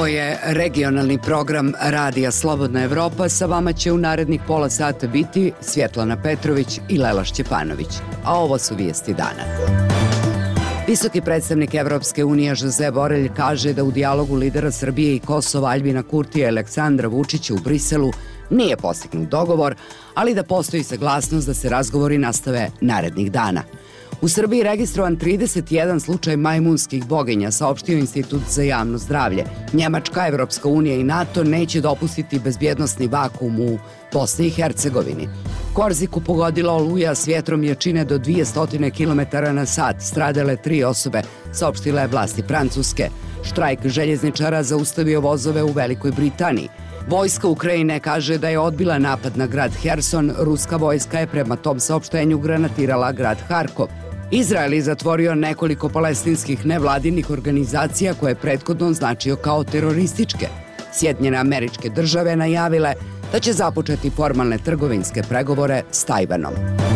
Ovo je regionalni program Radija Slobodna Evropa. Sa vama će u narednih pola sata biti Svjetlana Petrović i Lela Šćepanović. A ovo su vijesti dana. Visoki predstavnik Evropske unije Josep Borrell kaže da u dijalogu lidera Srbije i Kosova Aljbina Kurtija i Aleksandra Vučića u Briselu nije postignut dogovor, ali da postoji saglasnost da se razgovori nastave narednih dana. U Srbiji je registrovan 31 slučaj majmunskih boginja, saopštio Institut za javno zdravlje. Njemačka, Evropska unija i NATO neće dopustiti bezbjednosni vakuum u Bosni i Hercegovini. Korziku pogodila oluja s vjetrom jačine do 200 km/h. Stradale 3 osobe, saopštile je vlasti Francuske. Štrajk željezničara zaustavio vozove u Velikoj Britaniji. Vojska Ukrajine kaže da je odbila napad na grad Herson. Ruska vojska je prema tom saopštenju granatirala grad Harkov. Izrael je zatvorio nekoliko palestinskih nevladinih organizacija koje je prethodno označio kao terorističke. Sjedinjene Američke Države najavile da će započeti formalne trgovinske pregovore s Tajvanom.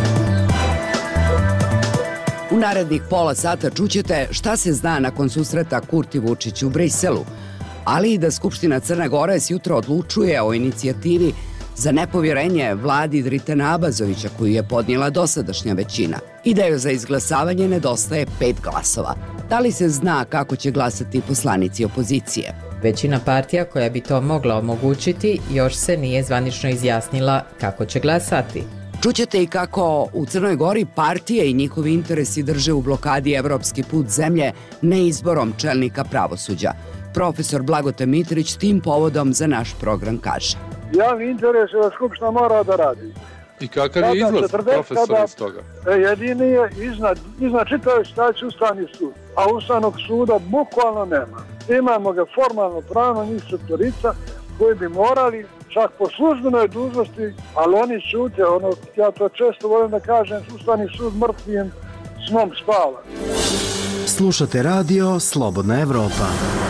U narednih pola sata čućete šta se zna nakon susreta Kurti-Vučić u Briselu, ali i da Skupština Crne Gore jutro odlučuje o inicijativi za nepovjerenje vladi Dritana Abazovića koju je podnijela dosadašnja većina. Ideju za izglasavanje nedostaje 5 glasova. Da li se zna kako će glasati poslanici opozicije? Većina partija koja bi to mogla omogućiti još se nije zvanično izjasnila kako će glasati. Čućete i kako u Crnoj Gori partije i njihovi interesi drže u blokadi evropski put zemlje neizborom čelnika pravosuđa. Profesor Blagote Mitrić tim povodom za naš program kaže: javni interes je da Skupština mora da radi. I kakav je izlaz, profesor, iz toga? Jedini je iznad čitave situacije Ustavni sud, a Ustavnog suda bukvalno nema. Imamo ga formalno pravno, njih četvorica koji bi morali, čak po službenoj dužnosti, ali oni šute, ja to često volim da kažem, Ustavni sud mrtvim snom spava. Slušate radio Slobodna Evropa.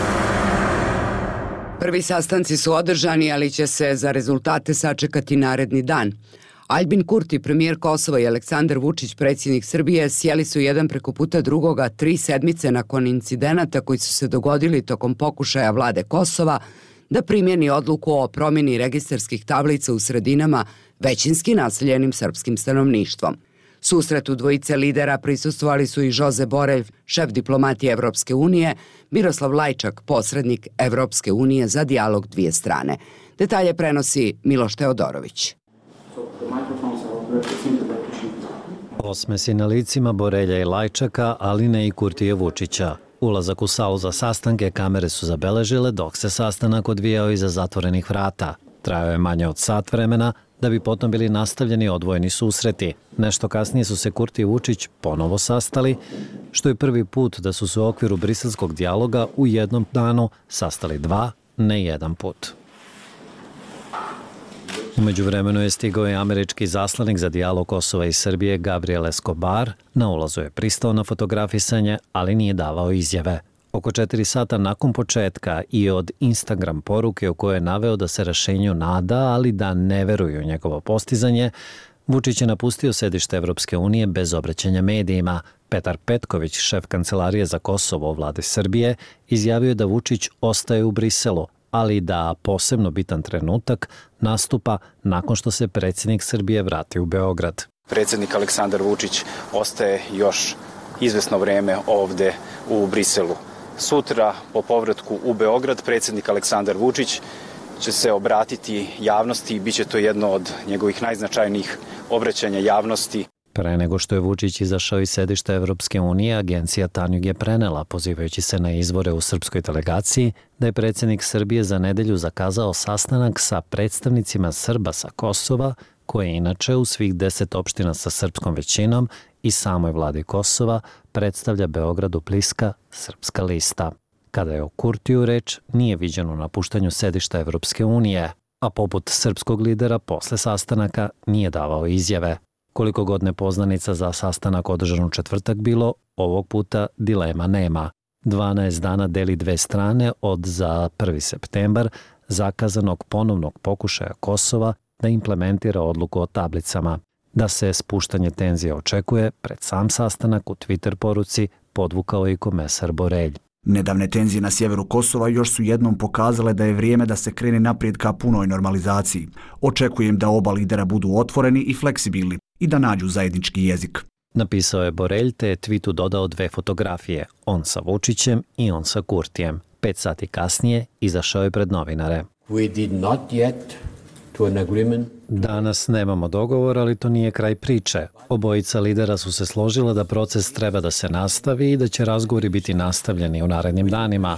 Prvi sastanci su održani, ali će se za rezultate sačekati naredni dan. Aljbin Kurti, premijer Kosova, i Aleksandar Vučić, predsjednik Srbije, sjeli su jedan preko puta drugoga 3 sedmice nakon incidenata koji su se dogodili tokom pokušaja vlade Kosova da primjeni odluku o promjeni registarskih tablica u sredinama većinski naseljenim srpskim stanovništvom. Susretu dvojice lidera prisustvovali su i Josep Borrell, šef diplomatije Evropske unije, Miroslav Lajčak, posrednik Evropske unije za dijalog dvije strane. Detalje prenosi Miloš Teodorović. Osmesi na licima Borelja i Lajčaka, ali ne i Kurtija Vučića. Ulazak u salu za sastanke kamere su zabeležile dok se sastanak odvijao iza zatvorenih vrata. Trajao je manje od sat vremena, da bi potom bili nastavljeni odvojeni susreti. Nešto kasnije su se Kurti i Vučić ponovo sastali, što je prvi put da su se u okviru briselskog dijaloga u jednom danu sastali 2, ne 1 put. U međuvremenu je stigao i američki zaslanik za dijalog Kosova i Srbije Gabriel Escobar. Na ulazu je pristao na fotografisanje, ali nije davao izjave. Oko 4 sata nakon početka i od Instagram poruke u kojoj je naveo da se rješenju nada, ali da ne veruju u njegovo postizanje, Vučić je napustio sedište Evropske unije bez obraćanja medijima. Petar Petković, šef kancelarije za Kosovo vlade Srbije, izjavio je da Vučić ostaje u Briselu, ali da posebno bitan trenutak nastupa nakon što se predsjednik Srbije vrati u Beograd. Predsjednik Aleksandar Vučić ostaje još izvesno vreme ovde u Briselu. Sutra, po povratku u Beograd, predsjednik Aleksandar Vučić će se obratiti javnosti i bit će to jedno od njegovih najznačajnijih obraćanja javnosti. Pre nego što je Vučić izašao iz sedišta Evropske unije, agencija Tanjug je prenela, pozivajući se na izvore u srpskoj delegaciji, da je predsjednik Srbije za nedelju zakazao sastanak sa predstavnicima Srba sa Kosova, koje inače u svih 10 opština sa srpskom većinom i samoj vladi Kosova predstavlja Beogradu bliska Srpska lista. Kada je o Kurtiju reč, nije viđeno napuštanju sedišta Evropske unije, a poput srpskog lidera posle sastanaka nije davao izjave. Koliko god nepoznanica za sastanak održan u četvrtak bilo, ovog puta dilema nema. 12 dana deli dve strane od za 1. septembar zakazanog ponovnog pokušaja Kosova da implementira odluku o tablicama. Da se spuštanje tenzija očekuje, pred sam sastanak u Twitter poruci podvukao i komesar Borrell. Nedavne tenzije na sjeveru Kosova još su jednom pokazale da je vrijeme da se krene naprijed ka punoj normalizaciji. Očekujem da oba lidera budu otvoreni i fleksibilni i da nađu zajednički jezik. Napisao je Borelj te je tweetu dodao 2 fotografije, on sa Vučićem i on sa Kurtijem. 5 sati kasnije izašao je pred novinare. Danas nemamo dogovor, ali to nije kraj priče. Obojica lidera su se složila da proces treba da se nastavi i da će razgovori biti nastavljeni u narednim danima.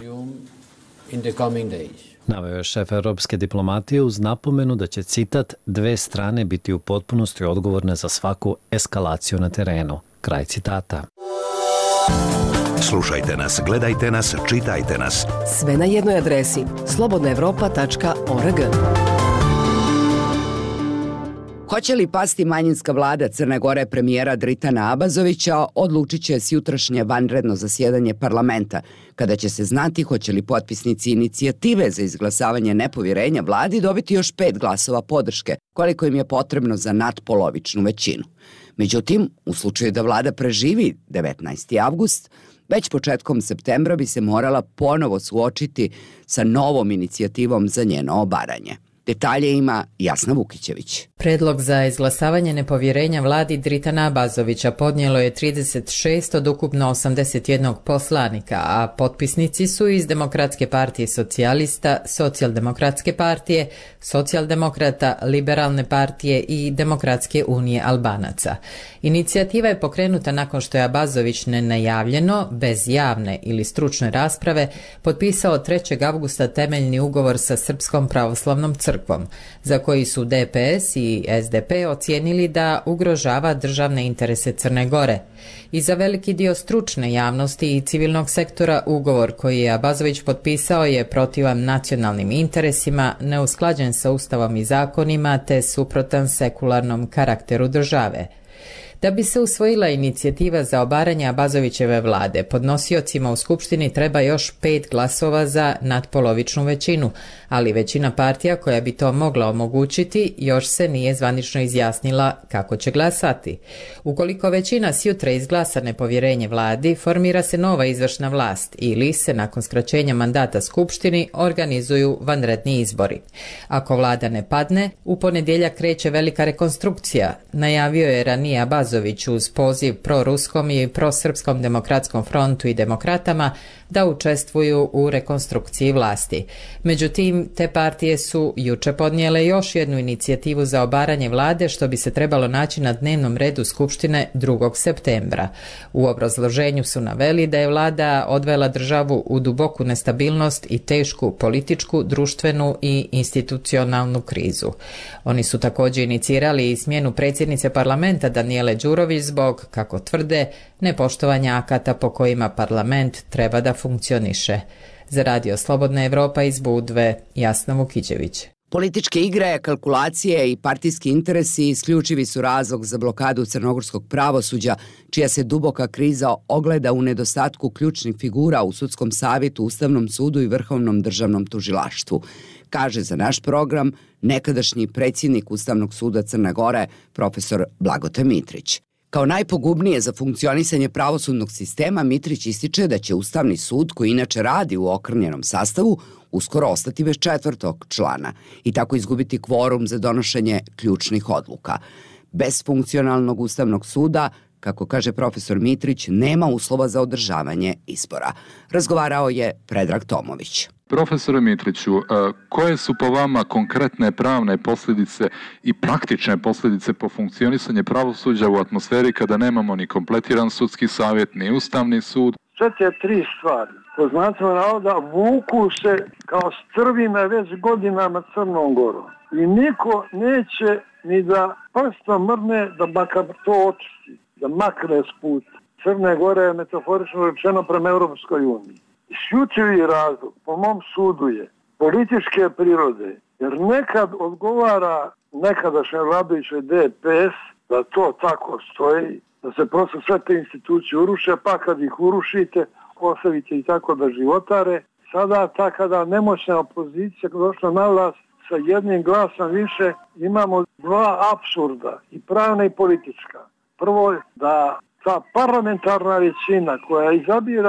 Naveo je šef evropske diplomatije uz napomenu da će, citat, 2 strane biti u potpunosti odgovorne za svaku eskalaciju na terenu. Kraj citata. Slušajte nas, gledajte nas, čitajte nas. Sve na jednoj adresi slobodnaevropa.org. Hoće li pasti manjinska vlada Crne Gore premijera Dritana Abazovića, odlučit će jutrašnje vanredno zasjedanje parlamenta, kada će se znati hoće li potpisnici inicijative za izglasavanje nepovjerenja vladi dobiti još 5 glasova podrške, koliko im je potrebno za nadpolovičnu većinu. Međutim, u slučaju da vlada preživi 19. avgust, već početkom septembra bi se morala ponovo suočiti sa novom inicijativom za njeno obaranje. Detalje ima Jasna Vukićević. Predlog za izglasavanje nepovjerenja vladi Dritana Abazovića podnijelo je 36 od ukupno 81 poslanika, a potpisnici su iz Demokratske partije socijalista, Socijaldemokratske partije, Socijaldemokrata, Liberalne partije i Demokratske unije Albanaca. Inicijativa je pokrenuta nakon što je Abazović nenajavljeno, bez javne ili stručne rasprave, potpisao 3. avgusta temeljni ugovor sa Srpskom pravoslavnom crkvom, za koji su DPS i SDP ocijenili da ugrožava državne interese Crne Gore. I za veliki dio stručne javnosti i civilnog sektora ugovor koji je Abazović potpisao je protivan nacionalnim interesima, neusklađen sa ustavom i zakonima te suprotan sekularnom karakteru države. Da bi se usvojila inicijativa za obaranje Abazovićeve vlade, podnosiocima u Skupštini treba još 5 glasova za nadpolovičnu većinu, ali većina partija koja bi to mogla omogućiti još se nije zvanično izjasnila kako će glasati. Ukoliko većina sjutra izglasa nepovjerenje vladi, formira se nova izvršna vlast ili se nakon skraćenja mandata Skupštini organizuju vanredni izbori. Ako vlada ne padne, u ponedjeljak kreće velika rekonstrukcija, najavio je ranije Abazović uz poziv proruskom i prosrpskom demokratskom frontu i demokratama da učestvuju u rekonstrukciji vlasti. Međutim, te partije su juče podnijele još jednu inicijativu za obaranje vlade, što bi se trebalo naći na dnevnom redu Skupštine 2. septembra. U obrazloženju su naveli da je vlada odvela državu u duboku nestabilnost i tešku političku, društvenu i institucionalnu krizu. Oni su također inicirali i smjenu predsjednice parlamenta Danijele Đurović zbog, kako tvrde, nepoštovanja akata po kojima parlament treba da funkcioniše. Za Radio Slobodna Evropa iz Budve, Jasna Vukićević. Političke igre, kalkulacije i partijski interesi isključivi su razlog za blokadu crnogorskog pravosuđa, čija se duboka kriza ogleda u nedostatku ključnih figura u Sudskom savjetu, Ustavnom sudu i Vrhovnom državnom tužilaštvu, kaže za naš program nekadašnji predsjednik Ustavnog suda Crne Gore, profesor Blagote Mitrić. Kao najpogubnije za funkcionisanje pravosudnog sistema, Mitrić ističe da će Ustavni sud, koji inače radi u okrnjenom sastavu, uskoro ostati bez 4. člana i tako izgubiti kvorum za donošenje ključnih odluka. Bez funkcionalnog Ustavnog suda, kako kaže profesor Mitrić, nema uslova za održavanje izbora. Razgovarao je Predrag Tomović. Profesore Mitriću, koje su po vama konkretne pravne posljedice i praktične posljedice po funkcionisanje pravosuđa u atmosferi kada nemamo ni kompletiran sudski savjet, ni Ustavni sud? Sve te 3 stvari, po znacima navoda, vuku se kao strvine već godinama Crnom Gorom. I niko neće ni da prstom mrne da makar to očisti, da makne s puta. Crne Gore je metaforično rečeno prema Europskoj uniji. Isključivi razlog, po mom sudu, je političke prirode, jer nekad odgovara nekadašnjoj vladajućoj DPS da to tako stoji, da se prosto sve te institucije uruše, pa kad ih urušite, ostavite i tako da životare. Sada ta kada nemoćna opozicija došla na vlast sa jednim glasom više, imamo 2 apsurda, i pravna i politička. Prvo je da ta parlamentarna većina koja izabira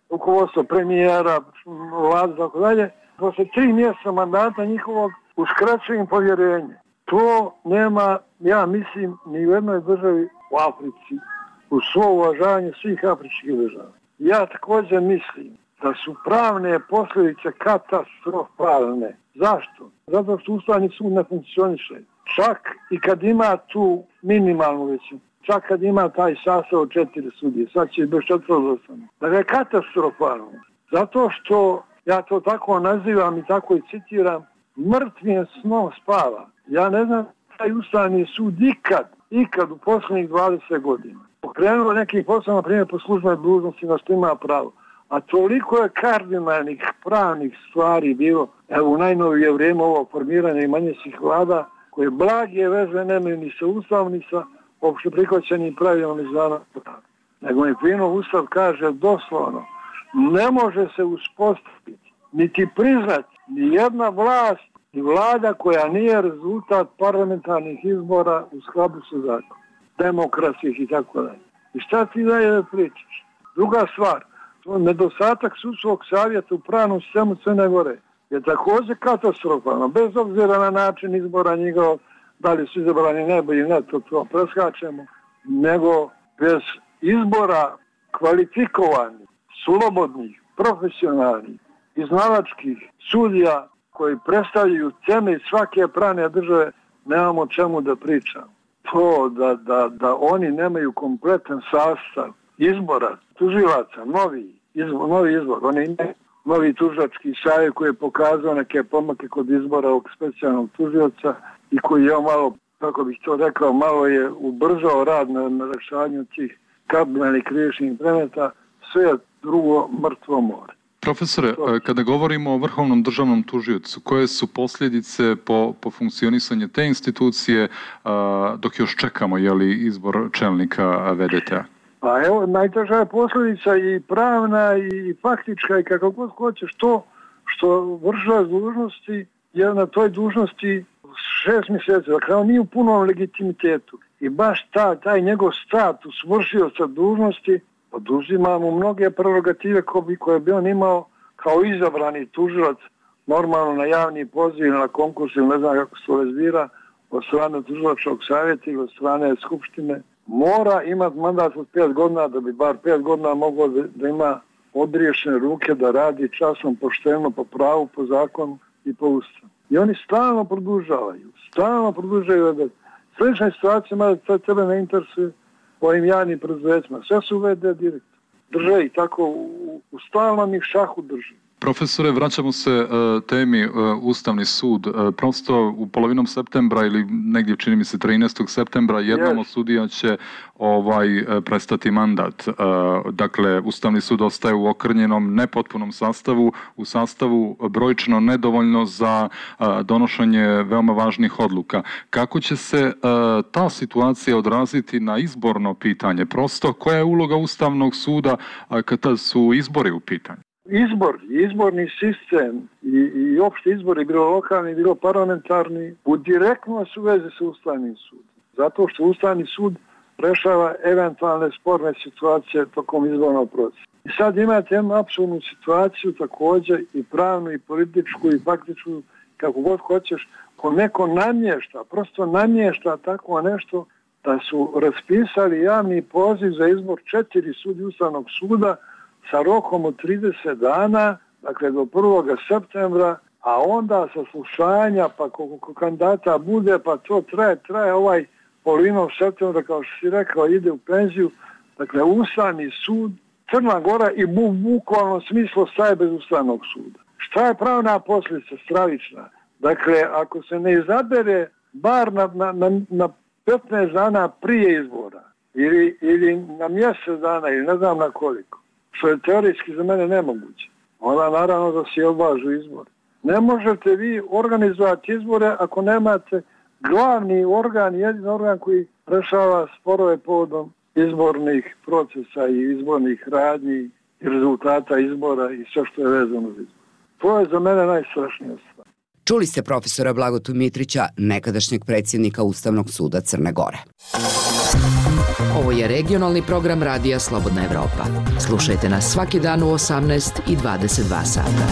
rukovodstvo premijera, vlada, tako dalje, posle 3 mjeseca mandata njihovog uskraćuje im povjerenje. To nema, ja mislim, ni u jednoj državi u Africi, u svo uvažavanje svih afričkih država. Ja također mislim da su pravne posljedice katastrofalne. Zašto? Zato što Ustavni sud ne funkcioniše. Čak i kad ima tu minimalnu većinu, čak kad ima taj sastav od 4 sudije, sad će bez 4 ostane. Dakle, katastrofalno. Zato što, ja to tako nazivam i tako i citiram, mrtvim snom spava. Ja ne znam taj Ustavni sud ikad u posljednjih 20 godina pokrenuo nekih poslova, na primjer po službenoj dužnosti, na što ima pravo. A toliko je kardinalnih pravnih stvari bilo, evo u najnovije vrijeme ovo formiranje manjinskih vlada, koje blage veze nemaju ni sa Ustavom, ni sa opšte prihvaćenim pravilom međunarodnog prava. Nego mi fino Ustav kaže doslovno, ne može se uspostaviti, niti priznati ni jedna vlast, ni vlada koja nije rezultat parlamentarnih izbora u skladu sa zakonom, demokratskih i tako dalje. I šta ti dalje da pričaš? Druga stvar, nedostatak sudskog savjeta u pravnom sistemu Crne Gore je također katastrofalno, bez obzira na način izbora njegov, da li su izabrani najbolji, ne, to preskačemo, nego bez izbora kvalifikovanih, slobodnih, profesionalnih, iznalačkih sudija koji predstavljaju temelj svake pravne države, nemamo čemu da pričamo. To da oni nemaju kompletan sastav izbora tužilaca, novi izbor, oni imaju novi tužilački savjet koji je pokazao neke pomake kod izbora ovog specijalnog tužioca i koji je malo, kako bih to rekao, malo je ubrzao rad na rješavanju tih kardinalnih krivičnih predmeta, sve je drugo mrtvo more. Profesore, kada govorimo o Vrhovnom državnom tužiocu, koje su posljedice po funkcionisanju te institucije dok još čekamo izbor čelnika VDT-a? Pa evo, najteža je posljedica i pravna i faktička i kako god hoćeš to što vršilac dužnosti je na toj dužnosti 6 mjeseci, dakle on nije u punom legitimitetu i baš taj njegov status vršioca dužnosti oduzima mu mnoge prerogative koje bi on imao kao izabrani tužilac normalno na javni poziv ili na konkurs ili ne znam kako se to bira od strane tužilačkog savjeta ili od strane skupštine. Mora imati mandat od 5 godina da bi bar 5 godina mogao da ima odriješene ruke da radi časno, pošteno, po pravu, po zakonu i po ustavu. I oni stalno produžavaju. Slična situacija, mada tebe ne interesuje po ovim javnim preduzećima. Sve su VD direktor. Drže i tako u stalnom ih šahu drži. Profesore, vraćamo se temi Ustavni sud. Prosto u polovinom septembra ili negdje čini mi se 13. septembra jednom od sudija će prestati mandat. Dakle, Ustavni sud ostaje u okrnjenom, nepotpunom sastavu, u sastavu brojčno nedovoljno za donošenje veoma važnih odluka. Kako će se ta situacija odraziti na izborno pitanje? Prosto, koja je uloga Ustavnog suda kada su izbori u pitanju? Izborni sistem i opšti izbori, bilo lokalni, bilo parlamentarni, u direktno su veze sa Ustavnim sudom. Zato što Ustavni sud rešava eventualne sporne situacije tokom izbornog procesa. I sad imate jednu apsolutnu situaciju također i pravnu, i političku, i faktičku, kako god hoćeš, ko neko namješta tako nešto da su raspisali javni poziv za izbor 4 sudija Ustavnog suda sa rokom od 30 dana, dakle do 1. septembra, a onda saslušanja, pa koliko kandidata bude, pa to traje polovinom septembra, kao što si rekao, ide u penziju. Dakle, Ustavni sud, Crna Gora i u bukvalnom smislu staje bez Ustavnog suda. Šta je pravna posljedica stravična? Dakle, ako se ne izabere bar na 15 dana prije izbora, ili na mjesec dana, ili ne znam na koliko, što je teorijski za mene nemoguće, onda naravno da se odlažu izbori. Ne možete vi organizovati izbore ako nemate glavni organ, jedini organ koji rešava sporove povodom izbornih procesa i izbornih radnji i rezultata izbora i sve što je vezano za izbor. To je za mene najstrašnija stvar. Čuli ste profesora Blagotu Mitrića, nekadašnjeg predsjednika Ustavnog suda Crne Gore. Ovo je regionalni program Radija Slobodna Evropa. Slušajte nas svaki dan u 18 i 22 sata.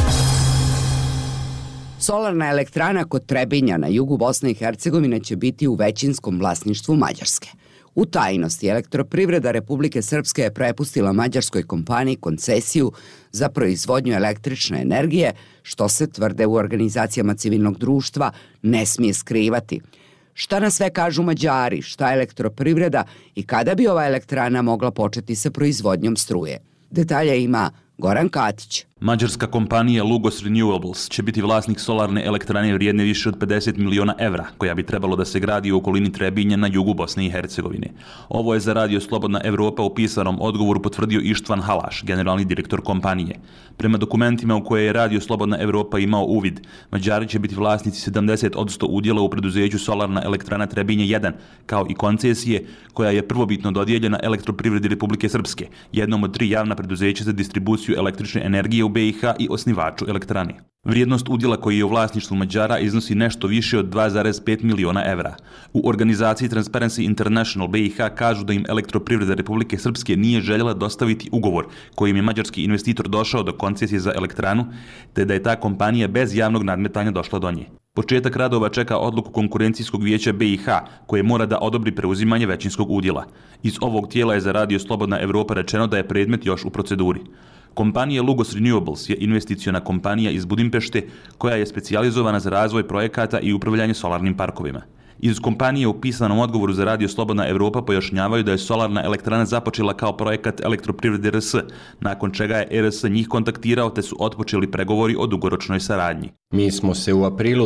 Solarna elektrana kod Trebinja na jugu Bosne i Hercegovine će biti u većinskom vlasništvu Mađarske. U tajnosti Elektroprivreda Republike Srpske je prepustila mađarskoj kompaniji koncesiju za proizvodnju električne energije, što se, tvrde u organizacijama civilnog društva, ne smije skrivati. Šta na sve kažu Mađari, šta Elektroprivreda i kada bi ova elektrana mogla početi sa proizvodnjom struje? Detalje ima Goran Katić. Mađarska kompanija Lugos Renewables će biti vlasnik solarne elektrane vrijedne više od 50 miliona evra, koja bi trebalo da se gradi u okolini Trebinja na jugu Bosne i Hercegovine. Ovo je za Radio Slobodna Evropa u pisanom odgovoru potvrdio Ištvan Halaš, generalni direktor kompanije. Prema dokumentima u koje je Radio Slobodna Evropa imao uvid, Mađari će biti vlasnici 70% udjela u preduzeću Solarna elektrana Trebinje 1, kao i koncesije koja je prvobitno dodijeljena Elektroprivredi Republike Srpske, jednom od 3 javna preduzeća za distribuciju električne energije u BiH i osnivaču elektrane. Vrijednost udjela koji je u vlasništvu Mađara iznosi nešto više od 2,5 miliona evra. U organizaciji Transparency International BiH kažu da im Elektroprivreda Republike Srpske nije željela dostaviti ugovor kojim je mađarski investitor došao do koncesije za elektranu, te da je ta kompanija bez javnog nadmetanja došla do nje. Početak radova čeka odluku konkurencijskog vijeća BiH, koje mora da odobri preuzimanje većinskog udjela. Iz ovog tijela je za Radio Slobodna Evropa rečeno da je predmet još u proceduri. Kompanija Lugos Renewables je investiciona kompanija iz Budimpešte koja je specijalizovana za razvoj projekata i upravljanje solarnim parkovima. Iz kompanije u pisanom odgovoru za Radio Slobodna Evropa pojašnjavaju da je solarna elektrana započela kao projekat Elektroprivrede RS, nakon čega je RS njih kontaktirao te su otpočeli pregovori o dugoročnoj saradnji. Mi smo se u aprilu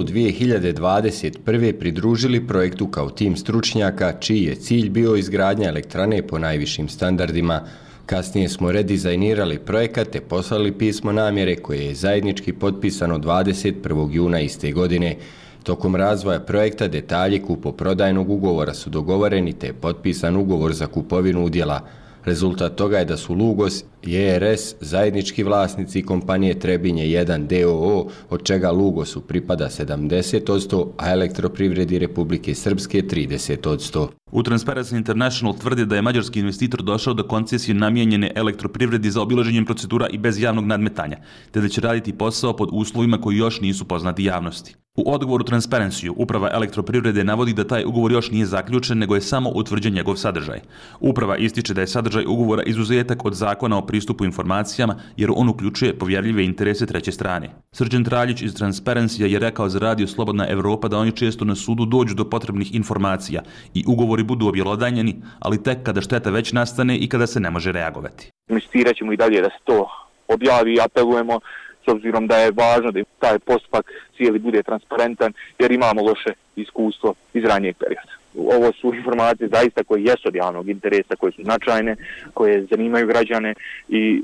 2021. pridružili projektu kao tim stručnjaka čiji je cilj bio izgradnja elektrane po najvišim standardima. Kasnije smo redizajnirali projekat te poslali pismo namjere koje je zajednički potpisano 21. juna iste godine. Tokom razvoja projekta detalji kupoprodajnog ugovora su dogovoreni te je potpisan ugovor za kupovinu udjela. Rezultat toga je da su Lugos i ERS zajednički vlasnici kompanije Trebinje 1 DOO, od čega Lugosu pripada 70%, a Elektroprivredi Republike Srpske 30%. U Transparency International tvrdi da je mađarski investitor došao do koncesije namijenjene Elektroprivredi za obilaženjem procedura i bez javnog nadmetanja, te da će raditi posao pod uslovima koji još nisu poznati javnosti. U odgovoru Transparency uprava Elektroprivrede navodi da taj ugovor još nije zaključen, nego je samo utvrđen njegov sadržaj. Uprava ističe da je sadržaj ugovora izuzetak od zakona o pristupu informacijama, jer on uključuje povjerljive interese treće strane. Srđan Traljić iz Transparency je rekao za Radio Slobodna Evropa da oni često na sudu dođu do potrebnih informacija i ugovori budu objelodanjeni, ali tek kada šteta već nastane i kada se ne može reagovati. Insistirat ćemo i dalje da se to objavi i apelujemo, s obzirom da je važno da taj postupak cijeli bude transparentan, jer imamo loše iskustvo iz ranijeg perioda. Ovo su informacije zaista koje jesu od javnog interesa, koje su značajne, koje zanimaju građane i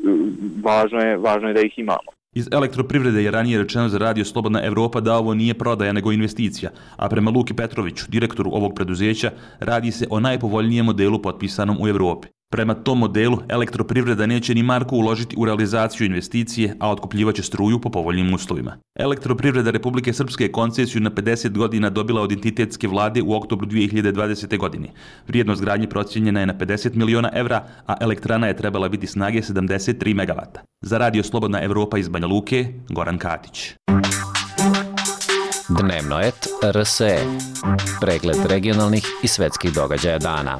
važno je da ih imamo. Iz Elektroprivrede je ranije rečeno za Radio Slobodna Evropa da ovo nije prodaja nego investicija, a prema Luki Petroviću, direktoru ovog preduzeća, radi se o najpovoljnijem modelu potpisanom u Evropi. Prema tom modelu, Elektroprivreda neće ni marku uložiti u realizaciju investicije, a otkupljivaće struju po povoljnim uslovima. Elektroprivreda Republike Srpske je koncesiju na 50 godina dobila od entitetske vlade u oktobru 2020. godine. Vrijednost gradnje procijenjena je na 50 miliona evra, a elektrana je trebala biti snage 73 MW. Za Radio Slobodna Evropa iz Banja Luke, Goran Katić. Dnevno et RSE. Pregled regionalnih i svetskih događaja dana.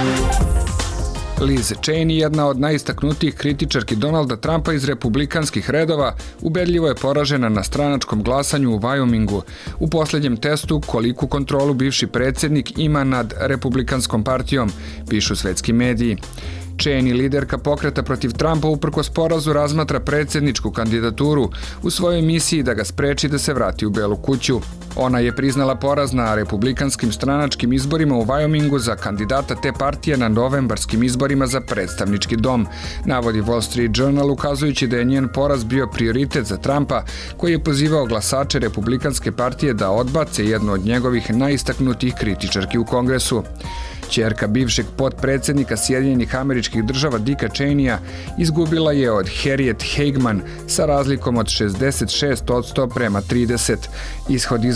Liz Cheney, jedna od najistaknutijih kritičarki Donalda Trumpa iz republikanskih redova, ubedljivo je poražena na stranačkom glasanju u Wyomingu u posljednjem testu koliku kontrolu bivši predsjednik ima nad republikanskom partijom, pišu svetski mediji. Cheney, liderka pokreta protiv Trumpa, uprkos porazu razmatra predsjedničku kandidaturu u svojoj misiji da ga spreči da se vrati u Belu kuću. Ona je priznala poraz na republikanskim stranačkim izborima u Wyomingu za kandidata te partije na novembarskim izborima za predstavnički dom, navodi Wall Street Journal, ukazujući da je njen poraz bio prioritet za Trumpa, koji je pozivao glasače republikanske partije da odbace jednu od njegovih najistaknutijih kritičarki u Kongresu. Ćerka bivšeg potpredsjednika Sjedinjenih Američkih Država Dicka Cheneya izgubila je od Harriet Hageman sa razlikom od 66% prema 30%. Ishod izbora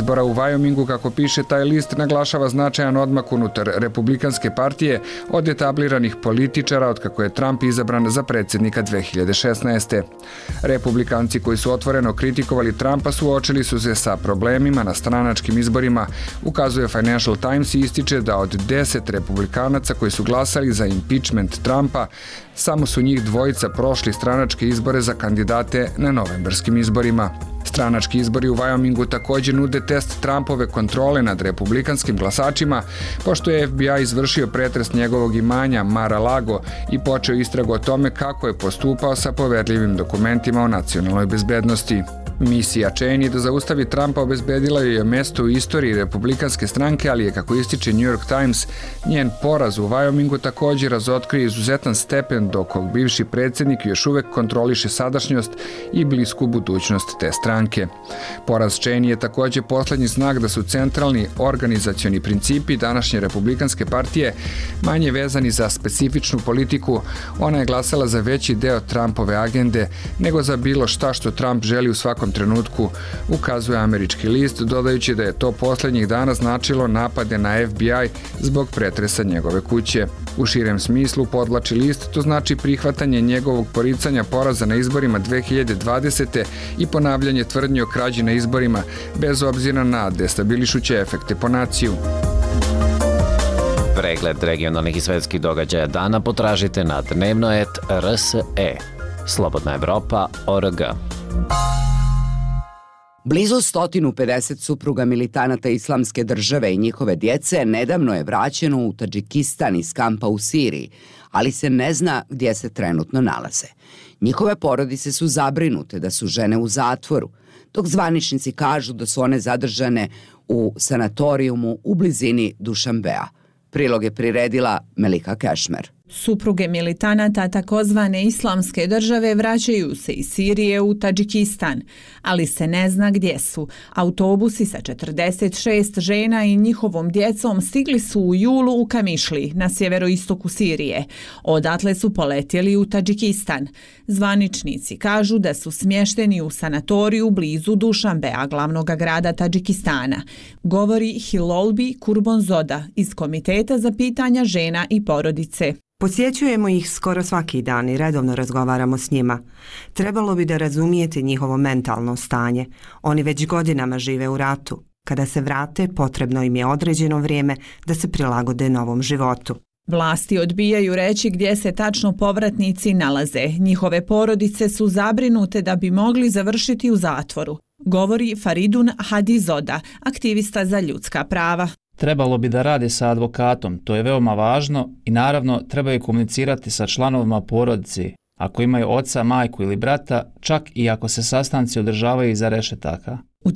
izbora u Wyomingu, kako piše taj list, naglašava značajan odmak unutar Republikanske partije od etabliranih političara otkako je Trump izabran za predsjednika 2016. Republikanci koji su otvoreno kritikovali Trumpa suočili su se sa problemima na stranačkim izborima, ukazuje Financial Times i ističe da od 10 republikanaca koji su glasali za impeachment Trumpa, samo su njih dvojica prošli stranačke izbore za kandidate na novembarskim izborima. Stranački izbori u Wyomingu također nude test Trumpove kontrole nad republikanskim glasačima, pošto je FBI izvršio pretres njegovog imanja Mar-a-Lago i počeo istragu o tome kako je postupao sa poverljivim dokumentima o nacionalnoj bezbednosti. Misija Cheney da zaustavi Trumpa obezbedila je mesto u istoriji republikanske stranke, ali je, kako ističe New York Times, njen poraz u Wyomingu također razotkrio izuzetan stepen dok bivši predsjednik još uvek kontroliše sadašnjost i blisku budućnost te stranke. Poraz Cheney je također posljednji znak da su centralni organizacioni principi današnje republikanske partije manje vezani za specifičnu politiku. Ona je glasala za veći deo Trumpove agende nego za bilo šta što Trump želi u svakom trenutku, ukazuje američki list, dodajući da je to posljednjih dana značilo napade na FBI zbog pretresa njegove kuće. U širem smislu, podvlači list, to znači prihvatanje njegovog poricanja poraza na izborima 2020. i ponavljanje tvrdnje o krađi na izborima, bez obzira na destabilišuće efekte po naciju. Pregled regionalnih i svetskih događaja dana potražite na dnevno.rs.e. Slobodna Evropa.org. Blizu 150 supruga militanata Islamske države i njihove djece nedavno je vraćeno u Tadžikistan iz kampa u Siriji, ali se ne zna gdje se trenutno nalaze. Njihove porodice su zabrinute da su žene u zatvoru, dok zvaničnici kažu da su one zadržane u sanatorijumu u blizini Dušanbea. Prilog je priredila Melika Kešmer. Supruge militanata takozvane Islamske države vraćaju se iz Sirije u Tadžikistan, ali se ne zna gdje su. Autobusi sa 46 žena i njihovom djecom stigli su u julu u Kamišli, na sjeveroistoku Sirije. Odatle su poletjeli u Tadžikistan. Zvaničnici kažu da su smješteni u sanatoriju blizu Dušanbea, glavnog grada Tadžikistana. Govori Hilolbi Kurbonzoda iz Komiteta za pitanja žena i porodice. Posjećujemo ih skoro svaki dan i redovno razgovaramo s njima. Trebalo bi da razumijete njihovo mentalno stanje. Oni već godinama žive u ratu. Kada se vrate, potrebno im je određeno vrijeme da se prilagode novom životu. Vlasti odbijaju reći gdje se tačno povratnici nalaze. Njihove porodice su zabrinute da bi mogli završiti u zatvoru. Govori Faridun Hadizoda, aktivista za ljudska prava. Trebalo bi da rade sa advokatom, to je veoma važno i naravno trebaju komunicirati sa članovima porodice, ako imaju oca, majku ili brata, čak i ako se sastanci održavaju iza rešetaka. U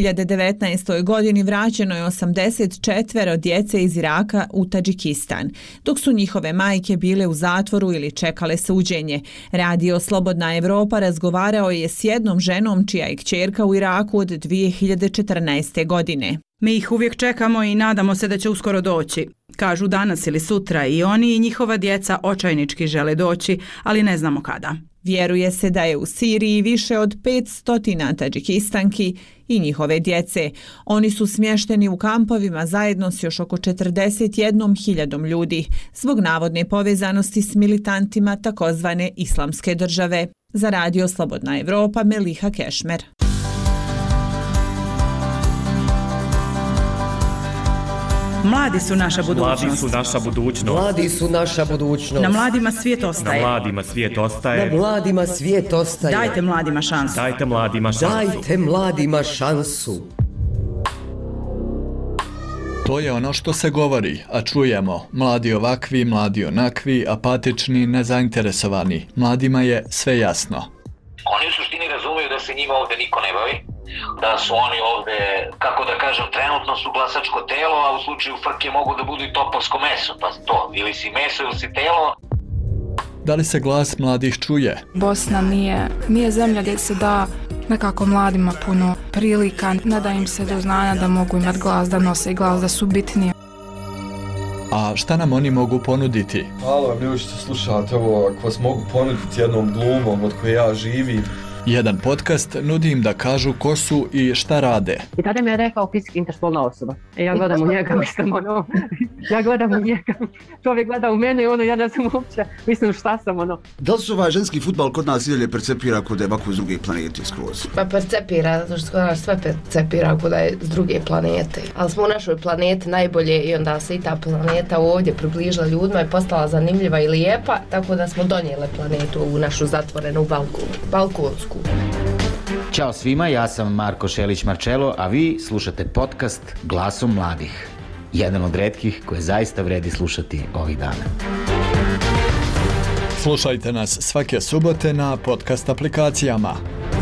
2019. godini vraćeno je 84 djece iz Iraka u Tadžikistan, dok su njihove majke bile u zatvoru ili čekale suđenje. Radio Slobodna Evropa razgovarao je s jednom ženom čija je kćerka u Iraku od 2014. godine. Mi ih uvijek čekamo i nadamo se da će uskoro doći. Kažu danas ili sutra i oni i njihova djeca očajnički žele doći, ali ne znamo kada. Vjeruje se da je u Siriji više od 500 Tadžikistanki i njihove djece. Oni su smješteni u kampovima zajedno s još oko 41.000 ljudi zbog navodne povezanosti s militantima takozvane Islamske države. Za Radio Slobodna Evropa, Meliha Kešmer. Mladi su naša budućnost. Mladi su naša budućnost. Mladi su naša budućnost. Na mladima svijet ostaje. Na mladima svijet ostaje. Na mladima svijet ostaje. Dajte mladima šansu. Dajte mladima šansu. Dajte mladima šansu. To je ono što se govori, a čujemo. Mladi ovakvi, mladi onakvi, apatični, nezainteresovani. Mladima je sve jasno. Oni u suštini razumiju da se njima ovdje niko ne bavi, da su oni ovdje, kako da kažem, trenutno su glasačko telo, a u slučaju frke mogu da budu i topovsko meso, pa to, ili si meso ili si telo. Da li se glas mladih čuje? Bosna nije zemlja gdje se da nekako mladima puno prilika, ne da im se do znanja da mogu imati glas, da nose glas, da su bitnije. A šta nam oni mogu ponuditi? Hvala vam ljudi što slušate ovo, ako vas mogu ponuditi jednom glumom od koje ja živim, Jedan podcast nudi im da kažu ko su i šta rade. I tada mi je rekao fizički interspolna osoba. Ja gledam u njega, mislim ja gledam u njega, čovjek gleda u mene i ja ne znam uopće, mislim šta sam Da li se ženski fudbal kod nas i dalje percepira kod da je ovako s druge planete skroz? Pa percepira, zato što kod nas sve percepira kod da je s druge planete. Ali smo u našoj planeti najbolje i onda se i ta planeta ovdje približila ljudima i postala zanimljiva i lijepa, tako da smo donijeli planetu u našu zatvorenu balkonsku. Ćao svima, ja sam Marko Šelić-Marčelo, a vi slušate podcast Glasom mladih. Jedan od retkih koje zaista vredi slušati ovih dana. Slušajte nas svake subote na podcast aplikacijama.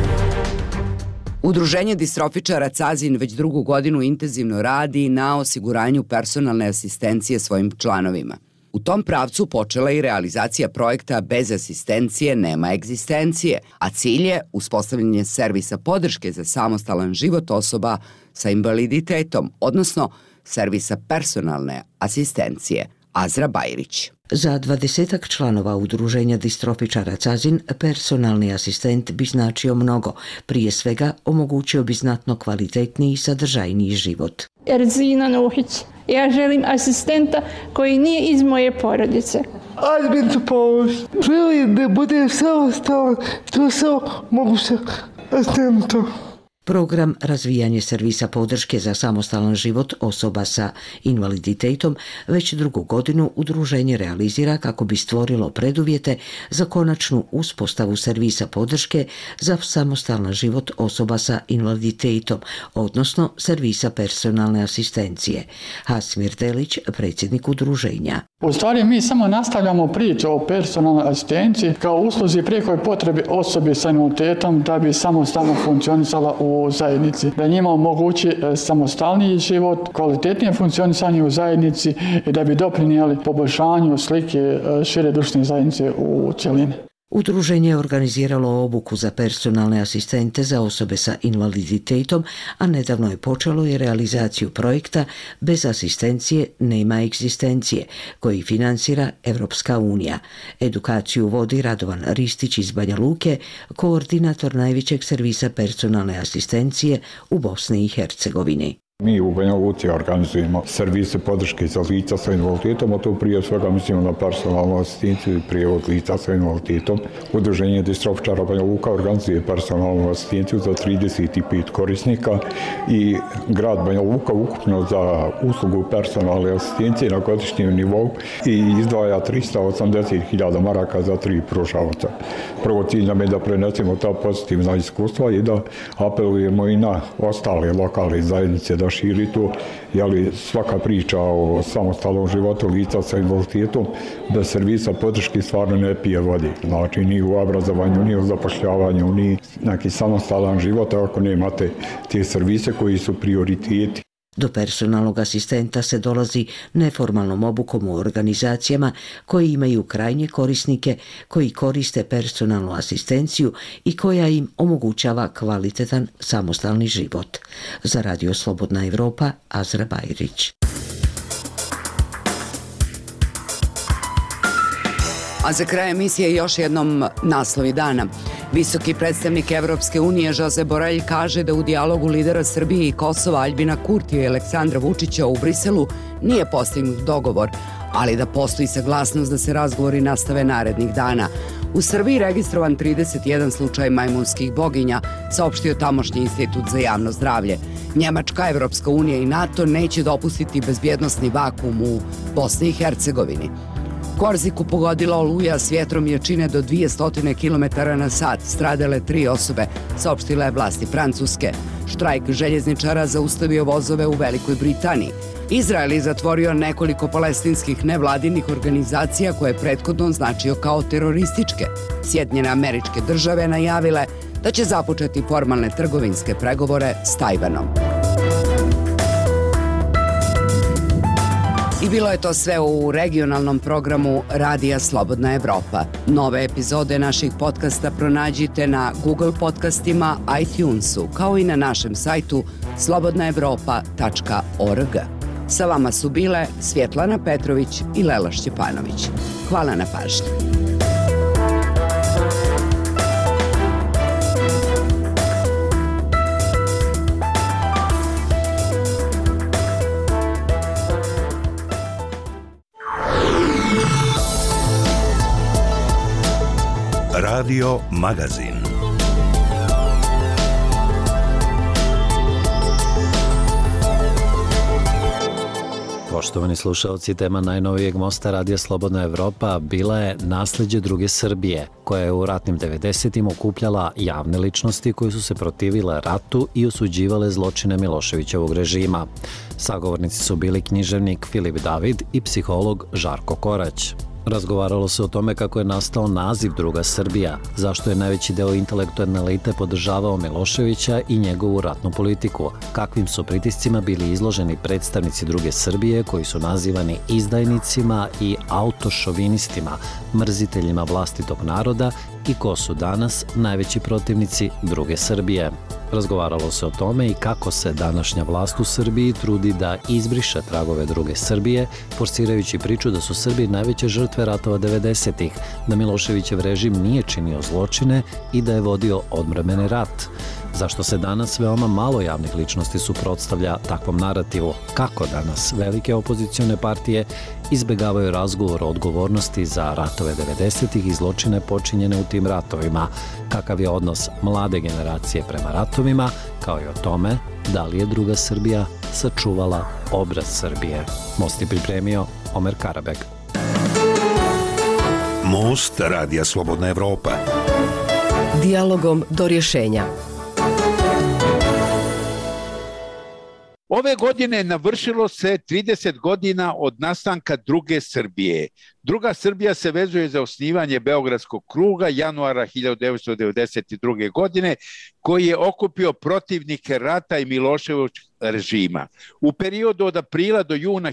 Udruženje distrofičara CAZIN već drugu godinu intenzivno radi na osiguranju personalne asistencije svojim članovima. U tom pravcu počela i realizacija projekta Bez asistencije nema egzistencije, a cilj je uspostavljanje servisa podrške za samostalan život osoba sa invaliditetom, odnosno servisa personalne asistencije. Azra Bajrić. Za 20 članova udruženja distrofičara CAZIN personalni asistent bi značio mnogo. Prije svega omogućio bi znatno kvalitetniji i sadržajniji život. Erzina Nuhić. Ja želim asistenta koji nije iz moje porodice. Admin pomoć. Želim da bude samostalan, to samo mogu se asistentom. Program razvijanje servisa podrške za samostalan život osoba sa invaliditetom već drugu godinu udruženje realizira kako bi stvorilo preduvjete za konačnu uspostavu servisa podrške za samostalan život osoba sa invaliditetom, odnosno servisa personalne asistencije. Hasmir Delić, predsjednik udruženja. U stvari mi samo nastavljamo priču o personalnoj asistenciji kao usluzi prijekoj potrebi osobi sa invaliditetom da bi samostalno funkcionisala u zajednici, da njima omogući samostalniji život, kvalitetnije funkcionisanje u zajednici i da bi doprinijeli poboljšanju slike šire društvene zajednice u cjelini. Udruženje je organiziralo obuku za personalne asistente za osobe sa invaliditetom, a nedavno je počelo i realizaciju projekta Bez asistencije nema egzistencije, koji financira Evropska unija. Edukaciju vodi Radovan Ristić iz Banja Luke, koordinator najvećeg servisa personalne asistencije u Bosni i Hercegovini. Mi u Banja Luci organizujemo servise podrške za lica sa invaliditetom, a to prije svega mislimo na personalnu asistenciju i prijevod lica sa invaliditetom. Udruženje distrofičara Banja Luka organizuje personalnu asistenciju za 35 korisnika i grad Banja Luka ukupno za uslugu personalne asistencije na godišnjem nivou i izdvaja 380.000 maraka za 3 pružavaca. Prvo cilj nam je da prenesemo ta pozitivna iskustva i da apelujemo i na ostale lokalne zajednice da širi to, svaka priča o samostalnom životu lica sa invaliditetom bez servisa podrške stvarno ne pije vode. Znači ni u obrazovanju, ni u zapošljavanju, ni neki samostalan život ako nemate te servise koji su prioriteti. Do personalnog asistenta se dolazi neformalnom obukom u organizacijama koji imaju krajnje korisnike koji koriste personalnu asistenciju i koja im omogućava kvalitetan samostalni život. Za Radio Slobodna Evropa, Azra Bajrić. A za kraj emisije još jednom naslovi dana. Visoki predstavnik Evropske unije Josep Borrell kaže da u dijalogu lidera Srbije i Kosova Aljbina Kurtija i Aleksandra Vučića u Briselu nije postignut dogovor, ali da postoji saglasnost da se razgovori nastave narednih dana. U Srbiji registrovan 31 slučaj majmunskih boginja, saopštio tamošnji institut za javno zdravlje. Njemačka, Evropska unija i NATO neće dopustiti bezbjednosni vakuum u Bosni i Hercegovini. Korziku pogodila oluja s vjetrom jačine do 200 km/h, stradale 3 osobe, saopštile je vlasti Francuske. Štrajk željezničara zaustavio vozove u Velikoj Britaniji. Izrael je zatvorio nekoliko palestinskih nevladinih organizacija koje je prethodno označio kao terorističke. Sjedinjene Američke Države najavile da će započeti formalne trgovinske pregovore s Tajvanom. I bilo je to sve u regionalnom programu Radija Slobodna Evropa. Nove epizode naših podcasta pronađite na Google podcastima, iTunesu, kao i na našem sajtu slobodnaevropa.org. Sa vama su bile Svjetlana Petrović i Lela Šćepanović. Hvala na pažnji. Radio Magazin. Poštovani slušalci, tema najnovijeg mosta Radija Slobodna Evropa bila je nasleđe druge Srbije, koja je u ratnim 90-im okupljala javne ličnosti koji su se protivile ratu i osuđivale zločine Miloševićevog režima. Sagovornici su bili književnik Filip David i psiholog Žarko Korać. Razgovaralo se o tome kako je nastao naziv Druga Srbija, zašto je najveći deo intelektualne elite podržavao Miloševića i njegovu ratnu politiku, kakvim su pritiscima bili izloženi predstavnici Druge Srbije koji su nazivani izdajnicima i autošovinistima, mrziteljima vlastitog naroda i ko su danas najveći protivnici Druge Srbije. Razgovaralo se o tome i kako se današnja vlast u Srbiji trudi da izbriše tragove Druge Srbije, forsirajući priču da su Srbi najveće žrtve ratova 90-ih, da Miloševićev režim nije činio zločine i da je vodio odmremeni rat. Zašto se danas veoma malo javnih ličnosti suprotstavlja takvom narativu? Kako danas velike opozicione partije izbegavaju razgovor o odgovornosti za ratove 90-ih i zločine počinjene u tim ratovima? Kakav je odnos mlade generacije prema ratovima, kao i o tome da li je Druga Srbija sačuvala obraz Srbije? Most je pripremio Omer Karabek. Most Radija Slobodna Evropa. Dijalogom do rješenja. Ove godine navršilo se 30 godina od nastanka Druge Srbije. Druga Srbija se vezuje za osnivanje Beogradskog kruga januara 1992. godine, koji je okupio protivnike rata i Miloševićevog režima. U periodu od aprila do juna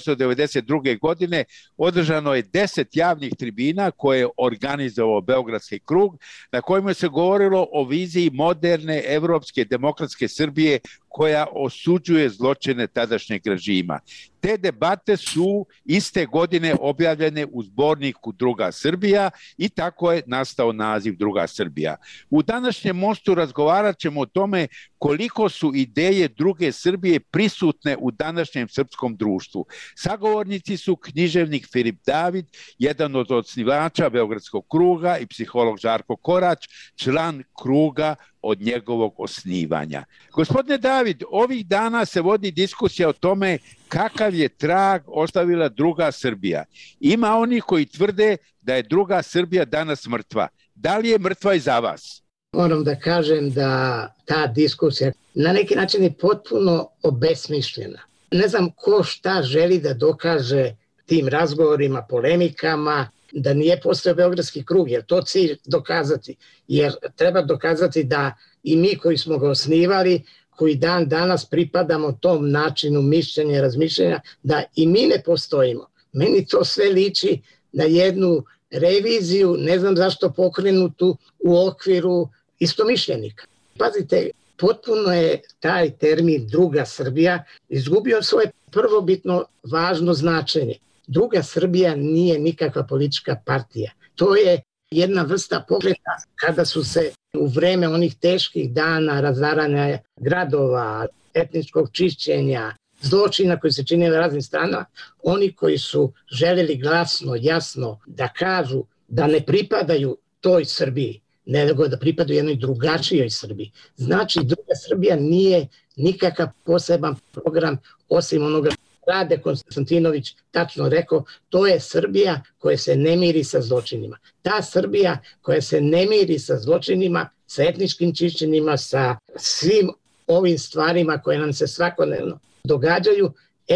1992. godine održano je 10 javnih tribina koje je organizovao Beogradski krug, na kojima se govorilo o viziji moderne evropske demokratske Srbije koja osuđuje zločine tadašnjeg režima. Te debate su iste godine objavljene u zborniku Druga Srbija i tako je nastao naziv Druga Srbija. U današnjem mostu razgovarat ćemo o tome koliko su ideje Druge Srbije prisutne u današnjem srpskom društvu. Sagovornici su književnik Filip David, jedan od osnivača Beogradskog kruga, i psiholog Žarko Korać, član kruga od njegovog osnivanja. Gospodine David, ovih dana se vodi diskusija o tome kakav je trag ostavila Druga Srbija. Ima oni koji tvrde da je Druga Srbija danas mrtva. Da li je mrtva i za vas? Moram da kažem da ta diskusija na neki način je potpuno obesmišljena. Ne znam ko šta želi da dokaže tim razgovorima, polemikama, da nije postao Beogradski krug, jer to cilj dokazati. Jer treba dokazati da i mi koji smo ga osnivali, koji dan danas pripadamo tom načinu mišljenja i razmišljenja, da i mi ne postojimo. Meni to sve liči na jednu reviziju, ne znam zašto pokrenutu u okviru istomišljenika. Pazite, potpuno je taj termin Druga Srbija izgubio svoje prvobitno važno značenje. Druga Srbija nije nikakva politička partija. To je jedna vrsta pokreta kada su se u vreme onih teških dana razaranja gradova, etničkog čišćenja, zločina koji se čine na raznim stranama, oni koji su željeli glasno, jasno da kažu da ne pripadaju toj Srbiji, nego da pripadaju jednoj drugačijoj Srbiji. Znači, Druga Srbija nije nikakav poseban program osim onoga Rade Konstantinović tačno rekao, to je Srbija koja se ne miri sa zločinima. Ta Srbija koja se ne miri sa zločinima, sa etničkim čišćenjima, sa svim ovim stvarima koje nam se svakodnevno događaju,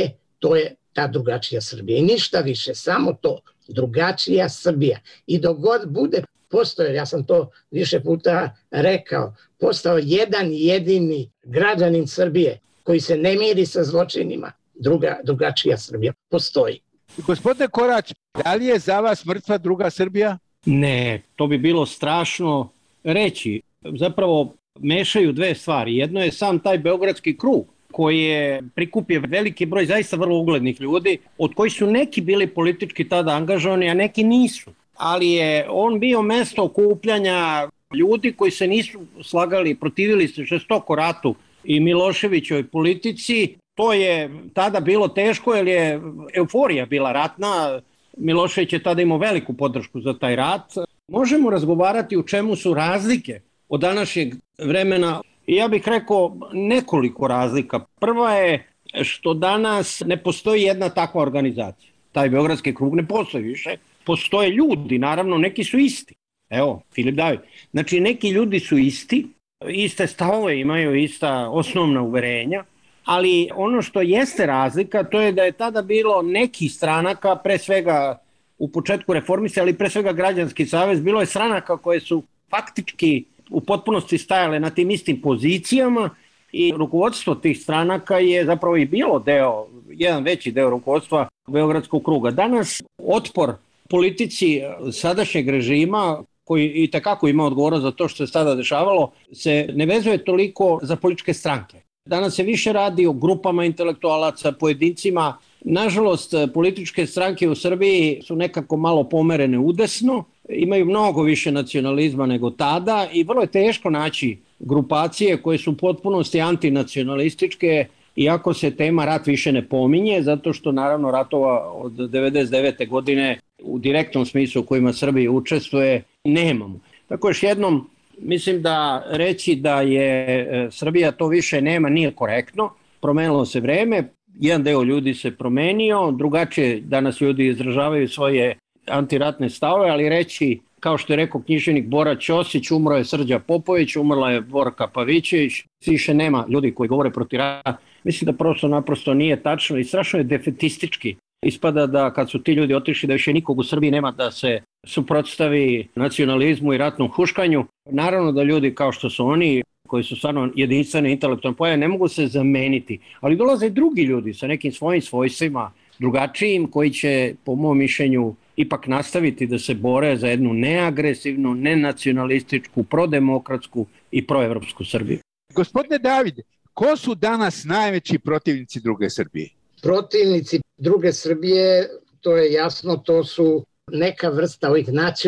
to je ta drugačija Srbija. I ništa više, samo to, drugačija Srbija. I dok god bude postojao, ja sam to više puta rekao, postao jedan jedini građanin Srbije koji se ne miri sa zločinima, drugačija Srbija postoji. Gospodine Korać, da li je za vas mrtva Druga Srbija? Ne, to bi bilo strašno reći. Zapravo mešaju dve stvari. Jedno je sam taj Beogradski krug koji je prikupio veliki broj zaista vrlo uglednih ljudi, od kojih su neki bili politički tada angažovani, a neki nisu. Ali je on bio mesto okupljanja ljudi koji se nisu slagali, protivili se žestoko ratu i Miloševićevoj politici. To je tada bilo teško jer je euforija bila ratna. Milošević je tada imao veliku podršku za taj rat. možemo razgovarati u čemu su razlike od današnjeg vremena. I ja bih rekao nekoliko razlika. Prva je što danas ne postoji jedna takva organizacija. Taj Beogradski krug ne postoji više. Postoje ljudi, naravno, neki su isti. Evo, Filip David. Znači, neki ljudi su isti, iste stavove imaju, ista osnovna uverenja, ali ono što jeste razlika, to je da je tada bilo nekih stranaka, pre svega u početku reformista, ali pre svega Građanski savez, bilo je stranaka koje su faktički u potpunosti stajale na tim istim pozicijama i rukovodstvo tih stranaka je zapravo i bilo jedan veći deo rukovodstva Beogradskog kruga. Danas otpor politici sadašnjeg režima, koji i takako ima odgovornost za to što se sada dešavalo, se ne vezuje toliko za političke stranke. Danas se više radi o grupama intelektualaca, pojedincima. Nažalost, političke stranke u Srbiji su nekako malo pomerene udesno, imaju mnogo više nacionalizma nego tada i vrlo je teško naći grupacije koje su u potpunosti antinacionalističke, iako se tema rat više ne pominje, zato što naravno ratova od 1999. godine u direktnom smislu u kojima Srbija učestvuje nemamo. Tako još jednom, mislim da reći da je Srbija to više nema nije korektno, promenilo se vreme, jedan deo ljudi se promenio, drugačije danas ljudi izražavaju svoje antiratne stavove, ali reći, kao što je rekao književnik Bora Ćosić, umro je Srđa Popović, umrla je Borka Pavićević, više nema ljudi koji govore protiv rata. Mislim da prosto naprosto nije tačno i strašno je defetistički. Ispada da kad su ti ljudi otišli da više nikog u Srbiji nema da se suprotstavi nacionalizmu i ratnom huškanju. Naravno da ljudi kao što su oni, koji su stvarno jedinstvene intelektualne pojave, ne mogu se zameniti. Ali dolaze i drugi ljudi sa nekim svojim svojstvima, drugačijim, koji će, po mom mišljenju, ipak nastaviti da se bore za jednu neagresivnu, nenacionalističku, prodemokratsku i proevropsku Srbiju. Gospodine David, ko su danas najveći protivnici druge Srbije? Protivnici druge Srbije, to je jasno, to su neka vrsta ovih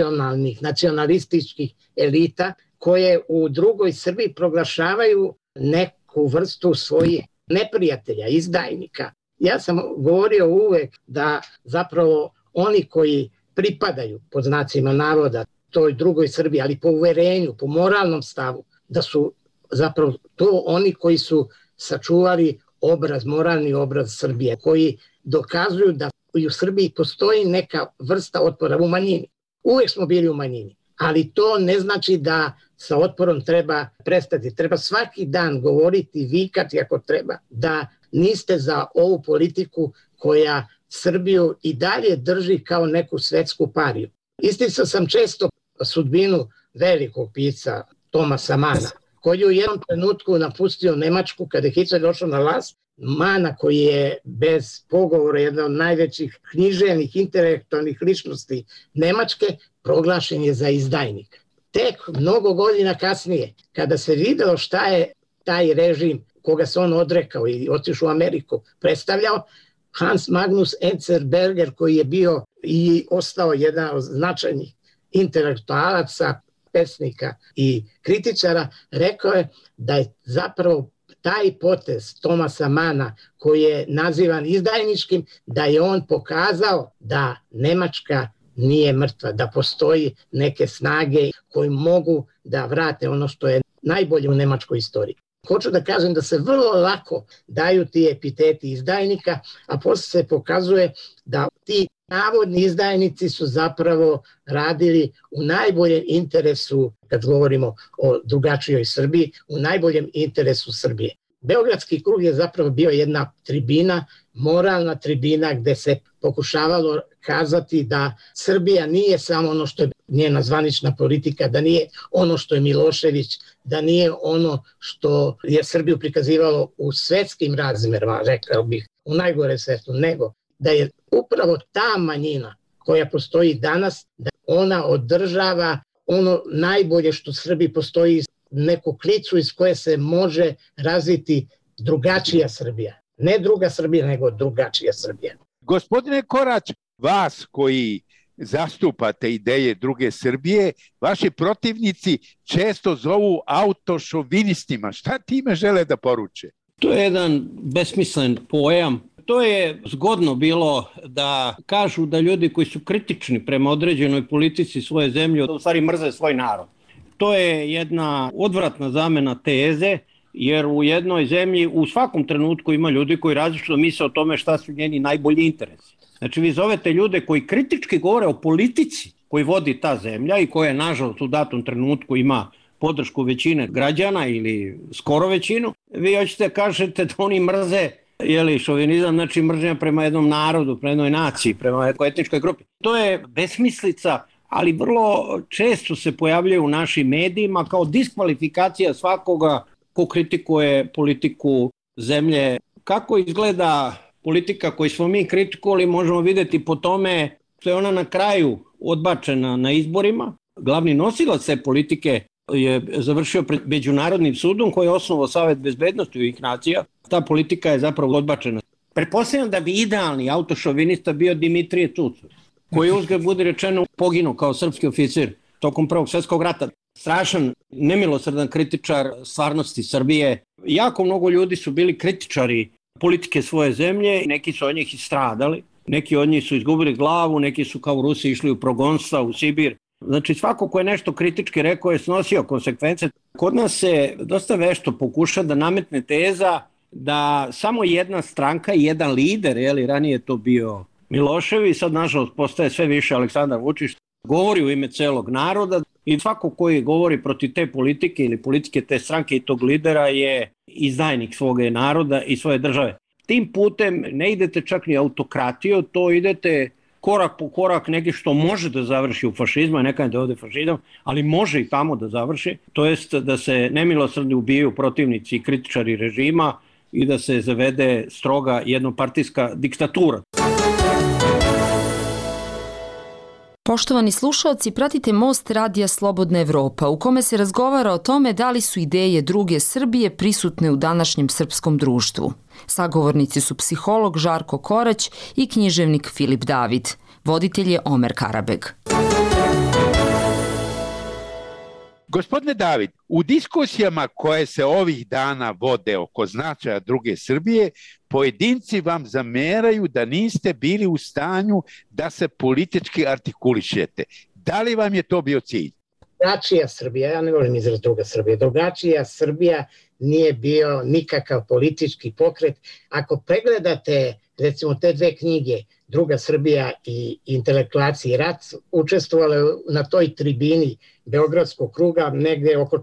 nacionalističkih elita koje u drugoj Srbiji proglašavaju neku vrstu svojih neprijatelja, izdajnika. Ja sam govorio uvek da zapravo oni koji pripadaju, pod znacima navoda, toj drugoj Srbiji, ali po uverenju, po moralnom stavu, da su zapravo to oni koji su sačuvali moralni obraz Srbije, koji dokazuju da i u Srbiji postoji neka vrsta otpora u manjini. Uvek smo bili u manjini, ali to ne znači da sa otporom treba prestati. Treba svaki dan govoriti, vikati ako treba, da niste za ovu politiku koja Srbiju i dalje drži kao neku svetsku pariju. Isticao sam često sudbinu velikog pisca Tomasa Mana, koji je u jednom trenutku napustio Nemačku kada je Hitler došao na vlast. Mana, koji je bez pogovora jedna od najvećih književnih, intelektualnih ličnosti Nemačke, proglašen je za izdajnika. Tek mnogo godina kasnije, kada se videlo šta je taj režim koga se on odrekao i otišao u Ameriku predstavljao, Hans Magnus Enzensberger, koji je bio i ostao jedan od značajnih intelektualaca, pesnika i kritičara, rekao je da je zapravo taj potez Tomasa Mana, koji je nazivan izdajničkim, da je on pokazao da Nemačka nije mrtva, da postoji neke snage koji mogu da vrate ono što je najbolje u nemačkoj istoriji. Hoću da kažem da se vrlo lako daju ti epiteti izdajnika, a posle se pokazuje da ti navodni izdajnici su zapravo radili u najboljem interesu, kad govorimo o drugačijoj Srbiji, u najboljem interesu Srbije. Beogradski krug je zapravo bio jedna tribina, moralna tribina gde se pokušavalo kazati da Srbija nije samo ono što je njena zvanična politika, da nije ono što je Milošević, da nije ono što je Srbiju prikazivalo u svetskim razmerama, rekao bih, u najgore svetu, nego da je upravo ta manjina koja postoji danas, da ona održava ono najbolje što Srbiji postoji, neku klicu iz koje se može razviti drugačija Srbija. Ne druga Srbija, nego drugačija Srbija. Gospodine Korać, vas koji zastupate ideje druge Srbije, vaši protivnici često zovu autošovinistima. Šta time žele da poruče? To je jedan besmislen pojam. To je zgodno bilo da kažu da ljudi koji su kritični prema određenoj politici svoje zemlje, u stvari mrze svoj narod. To je jedna odvratna zamena teze, jer u jednoj zemlji u svakom trenutku ima ljudi koji različito misle o tome šta su njeni najbolji interesi. Znači vi zovete ljude koji kritički govore o politici koji vodi ta zemlja i koja nažalost u datom trenutku ima podršku većine građana ili skoro većinu, vi hoćete kažete da oni mrze šovinizam, znači mržnja prema jednom narodu, prema jednoj naciji, prema jednoj etničkoj grupi. To je besmislica, ali vrlo često se pojavljuje u našim medijima kao diskvalifikacija svakoga ko kritikuje politiku zemlje. Kako izgleda politika koju smo mi kritikovali možemo vidjeti po tome što je ona na kraju odbačena na izborima. Glavni nosilac te politike je završio pred Međunarodnim sudom koji je osnovao Savet bezbednosti Ujedinjenih nacija. Ta politika je zapravo odbačena. Pretpostavljam da bi idealni autošovinista bio Dimitrije Tucović, koji uzgled budi rečeno poginuo kao srpski oficir tokom Prvog svjetskog rata. Strašan, nemilosrdan kritičar stvarnosti Srbije. Jako mnogo ljudi su bili kritičari politike svoje zemlje, neki su od njih istradali, neki od njih su izgubili glavu, neki su kao u Rusiji išli u progonstva, u Sibir. Znači svako ko je nešto kritički rekao je snosio konsekvence. Kod nas se dosta vešto pokuša da nametne teza da samo jedna stranka i jedan lider, ranije to bio Milošević, sad nažalost postaje sve više Aleksandar Vučić, govori u ime celog naroda i svako koji govori protiv te politike ili politike te stranke i tog lidera je izdajnik svoga naroda i svoje države. Tim putem ne idete čak ni autokratiju, to idete korak po korak neki što može da završi u fašizmu, neka da ode fašizam, ali može i tamo da završi, to jest da se nemilosrdno ubijaju protivnici i kritičari režima i da se zavede stroga jednopartijska diktatura. Poštovani slušaoci, pratite Most Radija Slobodna Evropa, u kome se razgovara o tome da li su ideje druge Srbije prisutne u današnjem srpskom društvu. Sagovornici su psiholog Žarko Korać i književnik Filip David. Voditelj je Omer Karabeg. Gospodine David, u diskusijama koje se ovih dana vode oko značaja druge Srbije, pojedinci vam zameraju da niste bili u stanju da se politički artikulišete. Da li vam je to bio cilj? Drugačija Srbija, ja ne volim izraz druga Srbija, drugačija Srbija nije bio nikakav politički pokret. Ako pregledate recimo te dve knjige, Druga Srbija i Intelektualci i rat, učestvovale na toj tribini Beogradskog kruga, negde oko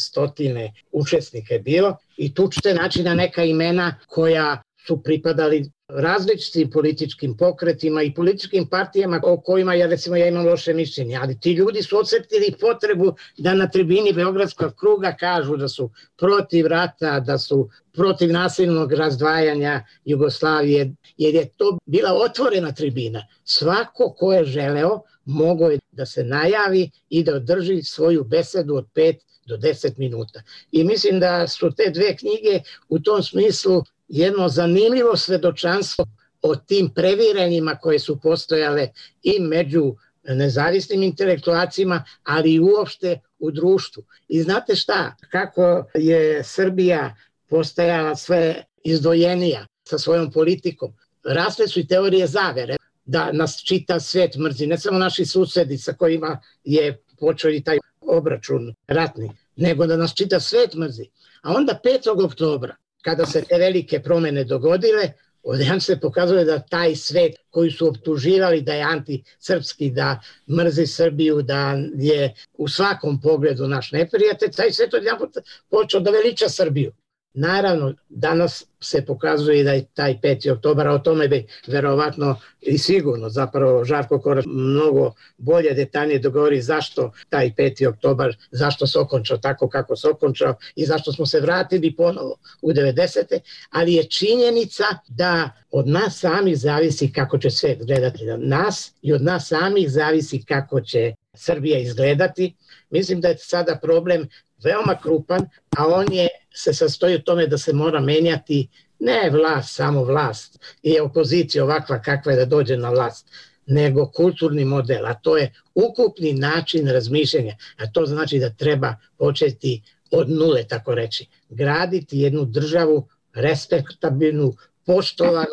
400 učesnika je bilo i tu ćete naći na neka imena koja su pripadali različitim političkim pokretima i političkim partijama o kojima ja imam loše mišljenje, ali ti ljudi su osetili potrebu da na tribini Beogradskog kruga kažu da su protiv rata, da su protiv nasilnog razdvajanja Jugoslavije, jer je to bila otvorena tribina. Svako ko je želeo mogao je da se najavi i da održi svoju besedu od 5 do 10 minuta. I mislim da su te dve knjige u tom smislu jedno zanimljivo svedočanstvo o tim previranjima koje su postojale i među nezavisnim intelektualcima, ali i uopšte u društvu. I znate šta, kako je Srbija postajala sve izdvojenija sa svojom politikom, rasle su i teorije zavere da nas čita svet mrzi, ne samo naši susedi sa kojima je počeo i taj obračun ratni, nego da nas čita svet mrzi. A onda 5. oktobra, kada se te velike promene dogodile, odjedan se pokazuje da taj svet koji su optuživali da je antisrpski, da mrzi Srbiju, da je u svakom pogledu naš neprijatelj, taj svet odjedan počeo da veliča Srbiju. Naravno, danas se pokazuje da je taj 5. oktobar, o tome bi verovatno i sigurno zapravo Žarko Korać mnogo bolje detaljnije dogovori zašto taj 5. oktobar, zašto se okončao tako kako se okončao i zašto smo se vratili ponovo u 90. Ali je činjenica da od nas samih zavisi kako će svet gledati od nas i od nas samih zavisi kako će Srbija izgledati. Mislim da je sada problem veoma krupan, a on se sastoji u tome da se mora menjati ne vlast, samo vlast i opozicija ovakva kakva je da dođe na vlast, nego kulturni model, a to je ukupni način razmišljanja, a to znači da treba početi od nule, tako reći, graditi jednu državu respektabilnu, poštovanu,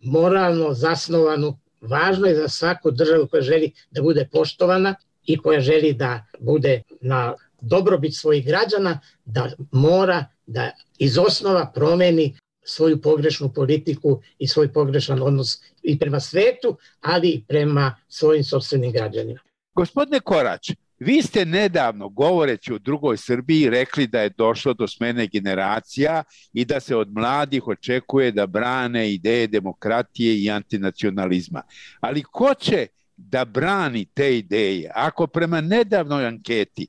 moralno zasnovanu. Važno je za svaku državu koja želi da bude poštovana i koja želi da bude na dobrobit svojih građana, da mora da iz osnova promeni svoju pogrešnu politiku i svoj pogrešan odnos i prema svetu, ali i prema svojim sopstvenim građanima. Gospodine Korać, vi ste nedavno, govoreći o drugoj Srbiji, rekli da je došlo do smene generacija i da se od mladih očekuje da brane ideje demokratije i antinacionalizma. Ali ko će da brani te ideje ako prema nedavnoj anketi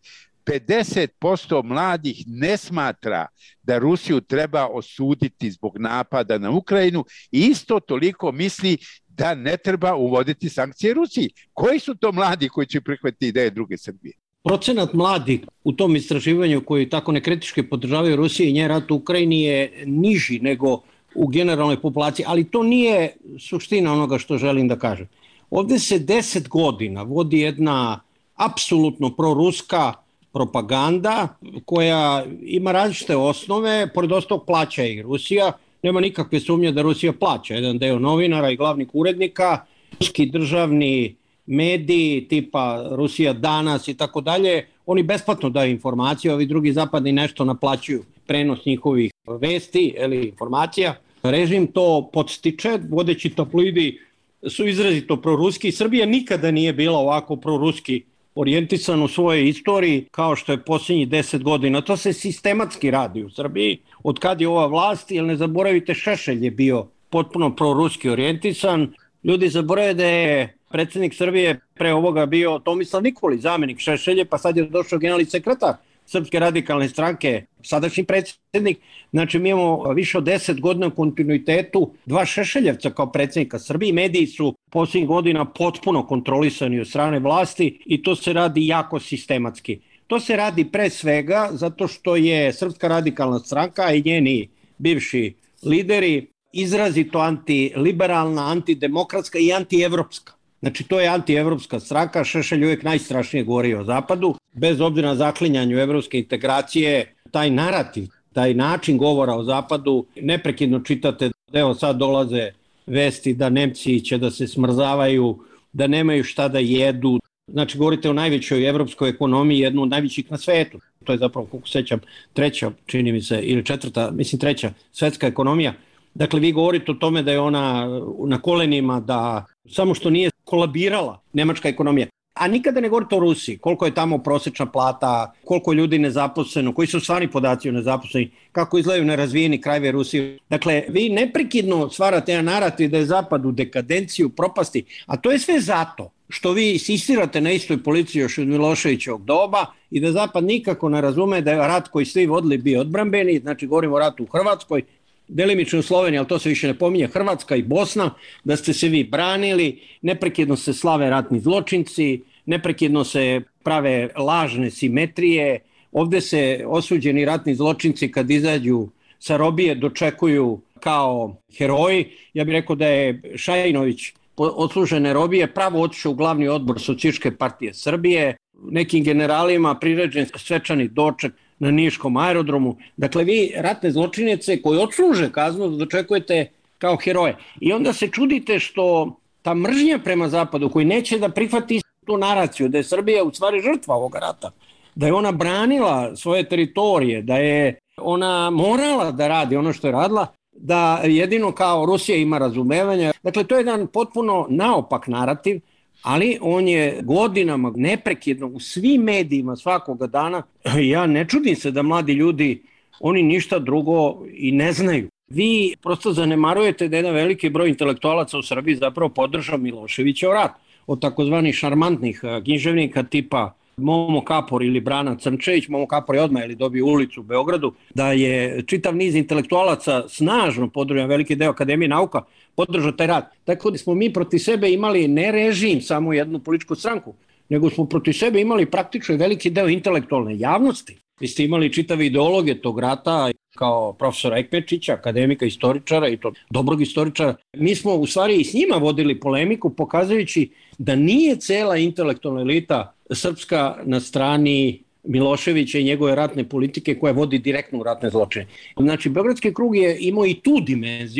50% mladih ne smatra da Rusiju treba osuditi zbog napada na Ukrajinu i isto toliko misli da ne treba uvoditi sankcije Rusiji? Koji su to mladi koji će prihvatiti ideje druge Srbije? Procenat mladih u tom istraživanju koji tako nekritički podržavaju Rusiju i njen rat u Ukrajini je niži nego u generalnoj populaciji, ali to nije suština onoga što želim da kažem. Ovde se 10 godina vodi jedna apsolutno proruska propaganda koja ima različite osnove, pored ostalog plaća i Rusija. Nema nikakve sumnje da Rusija plaća jedan deo novinara i glavnih urednika, ruski državni mediji tipa Rusija danas i tako dalje, oni besplatno daju informacije, ovi drugi zapadni nešto naplaćuju prenos njihovih vesti ili informacija. Režim to podstiče, vodeći tabloidi su izrazito proruski. Srbija nikada nije bila ovako proruski orijentisan u svojoj istoriji kao što je posljednjih 10 godina. To se sistematski radi u Srbiji. Od kad je ova vlast, jer ne zaboravite, Šešelj je bio potpuno proruski orijentisan. Ljudi zaboravaju da je predsjednik Srbije pre ovoga bio Tomislav Nikolić, zamjenik Šešelje, pa sad je došao generalni sekretar Srpske radikalne stranke, sadašnji predsjednik. Znači mi imamo više od 10 godina u kontinuitetu dva Šešeljevca kao predsjednika Srbije. Mediji su posljednjih godina potpuno kontrolisani od strane vlasti i to se radi jako sistematski. To se radi pre svega zato što je Srpska radikalna stranka i njeni bivši lideri izrazito antiliberalna, antidemokratska i antievropska. Znači to je antievropska stranka, Šešelj uvijek najstrašnije govori o Zapadu, bez obzira na zaklinjanju evropske integracije, taj narativ, taj način govora o Zapadu, neprekidno čitate, evo sad dolaze vesti da Nemci će da se smrzavaju, da nemaju šta da jedu. Znači govorite o najvećoj evropskoj ekonomiji, jednu od najvećih na svetu. To je zapravo, kako sećam, treća, čini mi se, ili četvrta, mislim treća svetska ekonomija. Dakle, vi govorite o tome da je ona na kolenima, da samo što nije kolabirala nemačka ekonomija. A nikada ne govorite o Rusiji, koliko je tamo prosječna plata, koliko je ljudi nezaposleno, koji su stvarni podaci o nezaposleni, kako izgledaju nerazvijeni krajevi Rusije. Dakle, vi neprekidno stvarate jedan narativ da je Zapad u dekadenciju, propasti, a to je sve zato što vi insistirate na istoj policiji još od Miloševićevog doba i da Zapad nikako ne razume da je rat koji svi vodili bio odbrambeni, znači govorimo o ratu u Hrvatskoj, delimično u Sloveniji, ali to se više ne pominje, Hrvatska i Bosna, da ste se vi branili, neprekidno se slave ratni zločinci, neprekidno se prave lažne simetrije, ovde se osuđeni ratni zločinci kad izađu sa robije dočekuju kao heroji. Ja bih rekao da je Šajinović odslužene robije pravo otišao u glavni odbor Socijalističke partije Srbije, nekim generalima priređen svečani doček na Niškom aerodromu. Dakle, vi ratne zločinjece koji odsluže kaznu dočekujete kao heroje. I onda se čudite što ta mržnja prema Zapadu koji neće da prihvati tu naraciju, da je Srbija u stvari žrtva ovoga rata, da je ona branila svoje teritorije, da je ona morala da radi ono što je radila, da jedino kao Rusija ima razumevanja. Dakle, to je jedan potpuno naopak narativ, ali on je godinama neprekidno u svim medijima svakoga dana. Ja ne čudim se da mladi ljudi, oni ništa drugo i ne znaju. Vi prosto zanemarujete da jedan veliki broj intelektualaca u Srbiji zapravo podržao Miloševićev rat. Od takozvanih šarmantnih književnika tipa Momo Kapor ili Brana Crnčević, Momo Kapor je odmah dobio ulicu u Beogradu, da je čitav niz intelektualaca snažno podržao, veliki deo Akademije nauka podržao taj rat. Tako da smo mi protiv sebe imali ne režim, samo jednu političku stranku, nego smo protiv sebe imali praktično veliki deo intelektualne javnosti. Vi ste imali čitave ideologe tog rata, kao profesora Ekmečića, akademika, istoričara i to dobrog istoričara. Mi smo u stvari i s njima vodili polemiku, pokazujući da nije cela intelektualna elita srpska na strani Miloševića i njegove ratne politike koja vodi direktno u ratne zločine. Znači, Beogradski krug je imao i tu dimenziju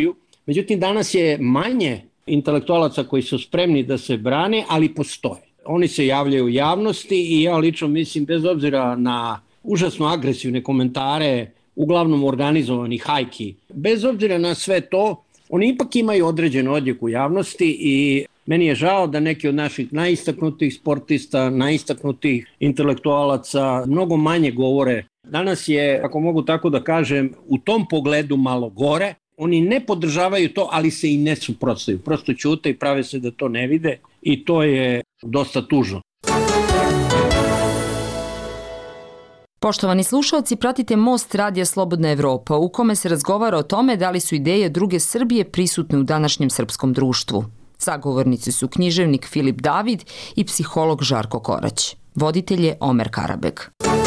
Međutim, danas je manje intelektualaca koji su spremni da se brane, ali postoje. Oni se javljaju u javnosti i ja lično mislim, bez obzira na užasno agresivne komentare, uglavnom organizovanih hajki, bez obzira na sve to, oni ipak imaju određen odjek u javnosti i meni je žao da neki od naših najistaknutih sportista, najistaknutih intelektualaca mnogo manje govore. Danas je, ako mogu tako da kažem, u tom pogledu malo gore. Oni ne podržavaju to, ali se i ne suprotstavljaju. Prosto ćute i prave se da to ne vide i to je dosta tužno. Poštovani slušalci, pratite Most Radija Slobodna Evropa, u kome se razgovara o tome da li su ideje druge Srbije prisutne u današnjem srpskom društvu. Sagovornici su književnik Filip David i psiholog Žarko Korać. Voditelj je Omer Karabek.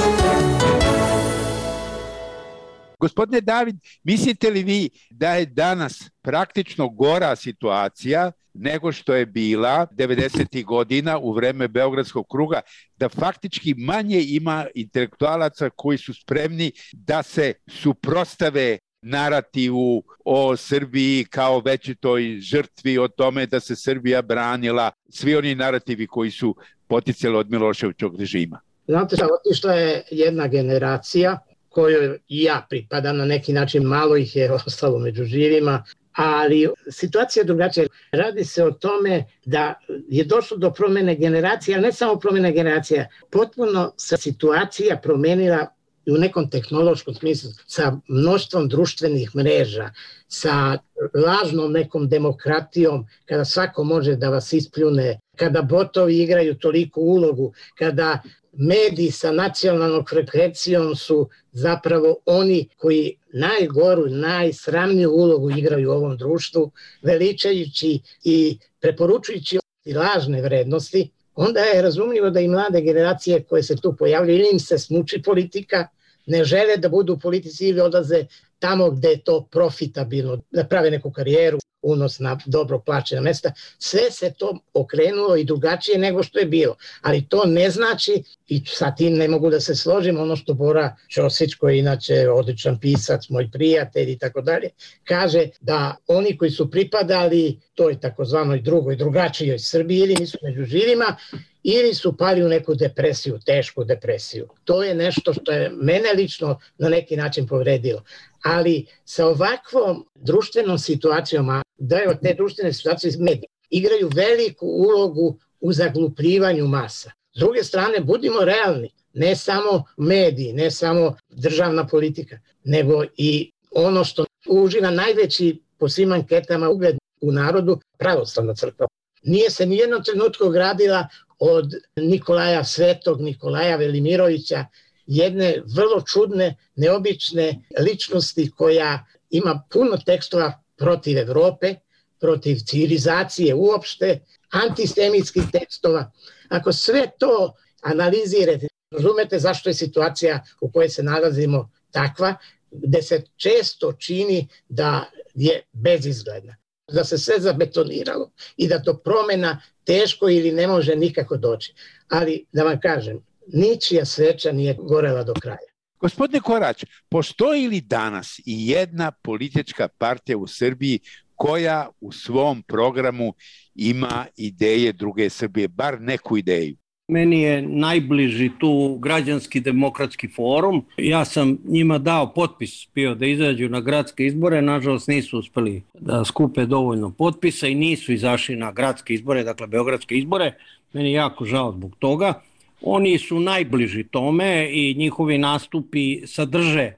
Gospodine David, mislite li vi da je danas praktično gora situacija nego što je bila 90. godina u vreme Beogradskog kruga, da faktički manje ima intelektualaca koji su spremni da se suprotstave narativu o Srbiji kao većitoj žrtvi, o tome da se Srbija branila, svi oni narativi koji su poticali od Miloševićevog režima? Znate šta, otišla je jedna generacija kojoj i ja pripadam, na neki način malo ih je ostalo među živima, ali situacija je drugačija. Radi se o tome da je došlo do promene generacije, ali ne samo promene generacija, potpuno se situacija promenila u nekom tehnološkom smislu, sa mnoštvom društvenih mreža, sa lažnom nekom demokratijom, kada svako može da vas ispljune, kada botovi igraju toliku ulogu, kada mediji sa nacionalnom frekvencijom su zapravo oni koji najgoru, najsramniju ulogu igraju u ovom društvu, veličajući i preporučujući lažne vrednosti, onda je razumljivo da i mlade generacije koje se tu pojavljaju, ili im se smuči politika, ne žele da budu u politici ili odlaze tamo gde je to profitabilno, da prave neku karijeru, unos na dobro plaćena mesta. Sve se to okrenulo i drugačije nego što je bilo. Ali to ne znači, i sa tim ne mogu da se složim, ono što Bora Ćosić, koji je inače odličan pisac, moj prijatelj i tako dalje, kaže da oni koji su pripadali toj takozvanoj drugoj, drugačijoj Srbiji ili nisu među živima, ili su pali u neku depresiju, tešku depresiju. To je nešto što je mene lično na neki način povredilo. Ali sa ovakvom društvenom situacijom, a da je te društvene situacije mediji igraju veliku ulogu u zaglupljivanju masa. S druge strane, budimo realni, ne samo mediji, ne samo državna politika, nego i ono što uživa najveći po svim anketama ugled u narodu, pravoslavna crkva. Nije se nijednom trenutku gradila od Nikolaja Svetog, Nikolaja Velimirovića, jedne vrlo čudne, neobične ličnosti koja ima puno tekstova protiv Evrope, protiv civilizacije uopšte, antisemitskih tekstova. Ako sve to analizirate, razumete zašto je situacija u kojoj se nalazimo takva, gde se često čini da je bezizgledna, da se sve zabetoniralo i da to promena teško ili ne može nikako doći. Ali da vam kažem, ničija sveča nije gorela do kraja. Gospodine Korać, postoji li danas i jedna politička partija u Srbiji koja u svom programu ima ideje druge Srbije, bar neku ideju? Meni je najbliži tu Građanski demokratski forum. Ja sam njima dao potpis bio da izađu na gradske izbore, nažalost nisu uspeli da skupe dovoljno potpisa i nisu izašli na gradske izbore, dakle beogradske izbore. Meni je jako žao zbog toga. Oni su najbliži tome i njihovi nastupi sadrže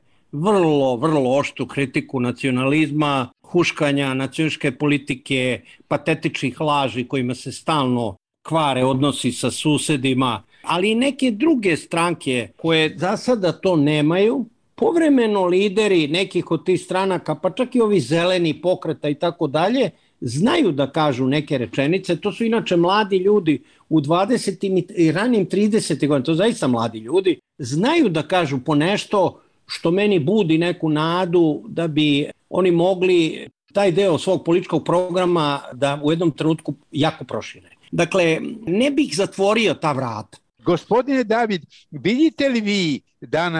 vrlo oštru kritiku nacionalizma, huškanja nacionalističke politike, patetičnih laži kojima se stalno kvare odnosi sa susedima, ali i neke druge stranke koje za sada to nemaju, povremeno lideri nekih od tih stranaka, pa čak i ovi zeleni pokreta i tako dalje, znaju da kažu neke rečenice. To su inače mladi ljudi u 20. i ranim 30. godina, to zaista mladi ljudi, znaju da kažu po nešto što meni budi neku nadu da bi oni mogli taj deo svog političkog programa da u jednom trenutku jako prošire. Dakle, ne bih zatvorio ta vrata. Gospodine David, vidite li vi danas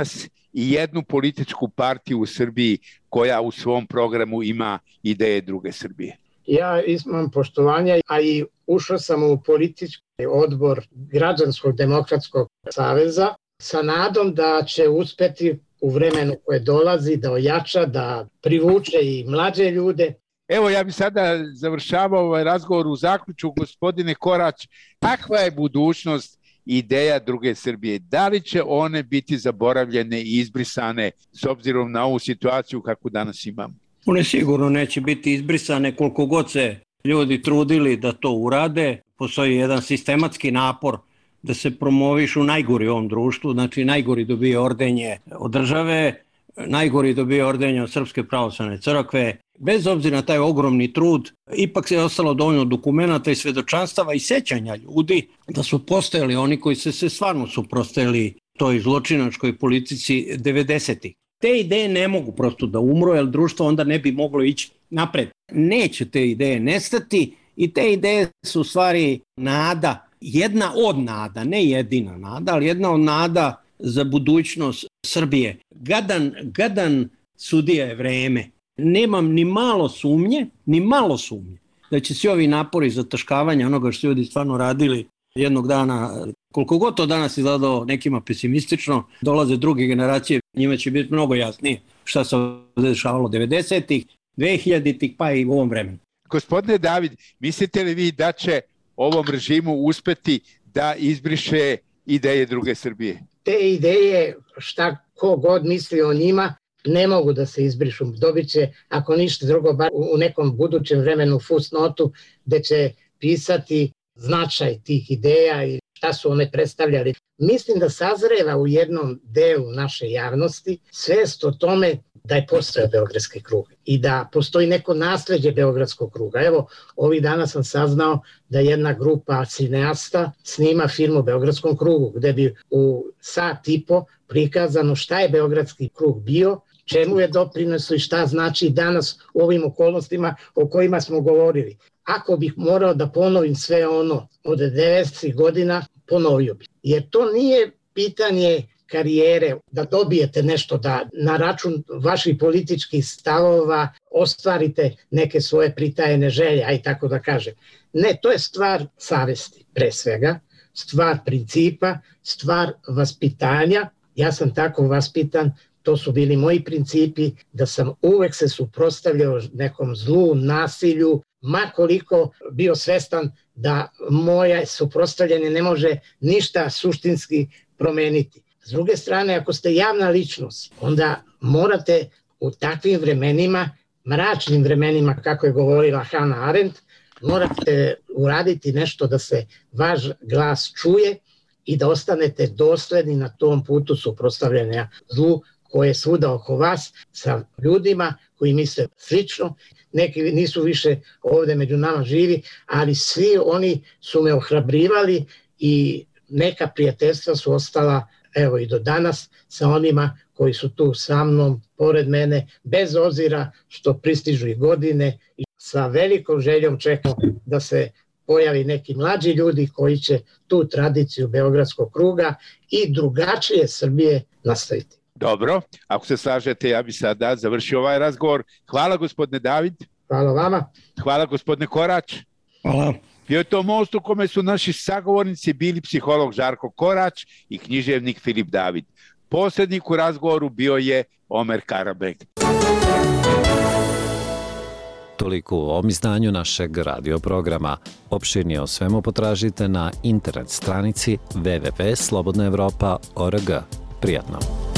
i jednu političku partiju u Srbiji koja u svom programu ima ideje druge Srbije? Ja imam poštovanja, a i ušao sam u politički odbor Građanskog demokratskog saveza sa nadom da će uspeti u vremenu koje dolazi da ojača, da privuče i mlađe ljude. Evo, ja bih sada završavao ovaj razgovor u zaključku, gospodine Korać, kakva je budućnost ideja druge Srbije? Da li će one biti zaboravljene i izbrisane s obzirom na ovu situaciju kakvu danas imamo? One sigurno neće biti izbrisane koliko god se ljudi trudili da to urade. Postoji jedan sistematski napor da se promovišu najgori u ovom društvu, znači najgori dobije ordenje od države, najgori dobije ordenje od Srpske pravoslavne crkve. Bez obzira na taj ogromni trud, ipak se je ostalo dovoljno dokumenata i svedočanstava i sećanja ljudi da su postojali oni koji se stvarno suprotstavili toj zločinačkoj politici 90-ih. Te ideje ne mogu prosto da umru, jer društvo onda ne bi moglo ići napred. Neće te ideje nestati i te ideje su u stvari nada, jedna od nada, ne jedina nada, ali jedna od nada za budućnost Srbije. Gadan sudija je vreme. Nemam ni malo sumnje da će svi ovi napori zataškavanja onoga što ljudi stvarno radili jednog dana, koliko god to danas izgledalo nekima pesimistično, dolaze druge generacije, njima će biti mnogo jasnije šta se dešavalo 90-ih, 2000-ih pa i u ovom vremenu. Gospodine David, mislite li vi da će ovom režimu uspeti da izbriše ideje druge Srbije? Te ideje, šta ko god misli o njima, ne mogu da se izbrišu. Dobit će, ako ništa drugo, bar u nekom budućem vremenu fusnotu gde će pisati značaj tih ideja i šta su one predstavljali. Mislim da sazreva u jednom delu naše javnosti svest o tome da je postojao Beogradski krug i da postoji neko nasleđe Beogradskog kruga. Evo, ovih dana sam saznao da jedna grupa cineasta snima film o Beogradskom krugu, gde bi u sat i po prikazano šta je Beogradski krug bio, čemu je doprineso i šta znači danas u ovim okolnostima o kojima smo govorili. Ako bih morao da ponovim sve ono od 90 godina, ponovio bih. Jer to nije pitanje karijere, da dobijete nešto, da na račun vaših političkih stavova ostvarite neke svoje pritajene želje, aj tako da kažem. Ne, to je stvar savesti, pre svega, stvar principa, stvar vaspitanja. Ja sam tako vaspitan, to su bili moji principi, da sam uvek se suprotstavljao nekom zlu, nasilju, ma koliko bio svestan da moje suprotstavljanje ne može ništa suštinski promeniti. S druge strane, ako ste javna ličnost, onda morate u takvim vremenima, mračnim vremenima, kako je govorila Hannah Arendt, morate uraditi nešto da se vaš glas čuje i da ostanete dosledni na tom putu suprotstavljanja zlu koje je svuda oko vas sa ljudima koji misle slično. Neki nisu više ovde među nama živi, ali svi oni su me ohrabrivali i neka prijateljstva su ostala evo i do danas sa onima koji su tu sa mnom, pored mene, bez obzira što pristižu i godine i sa velikom željom čekam da se pojavi neki mlađi ljudi koji će tu tradiciju Beogradskog kruga i drugačije Srbije nastaviti. Dobro, ako se slažete, ja bih sada završio ovaj razgovor. Hvala gospodine David. Hvala vama. Hvala gospodine Korać. Hvala. Bio je to most u kome su naši sagovornici bili psiholog Žarko Korać i književnik Filip David. Posrednik u razgovoru bio je Omer Karabeg. Toliko u ovom izdanju našeg radio programa. Opširnije o svemu potražite na internet stranici www.slobodnaevropa.org. Prijatno.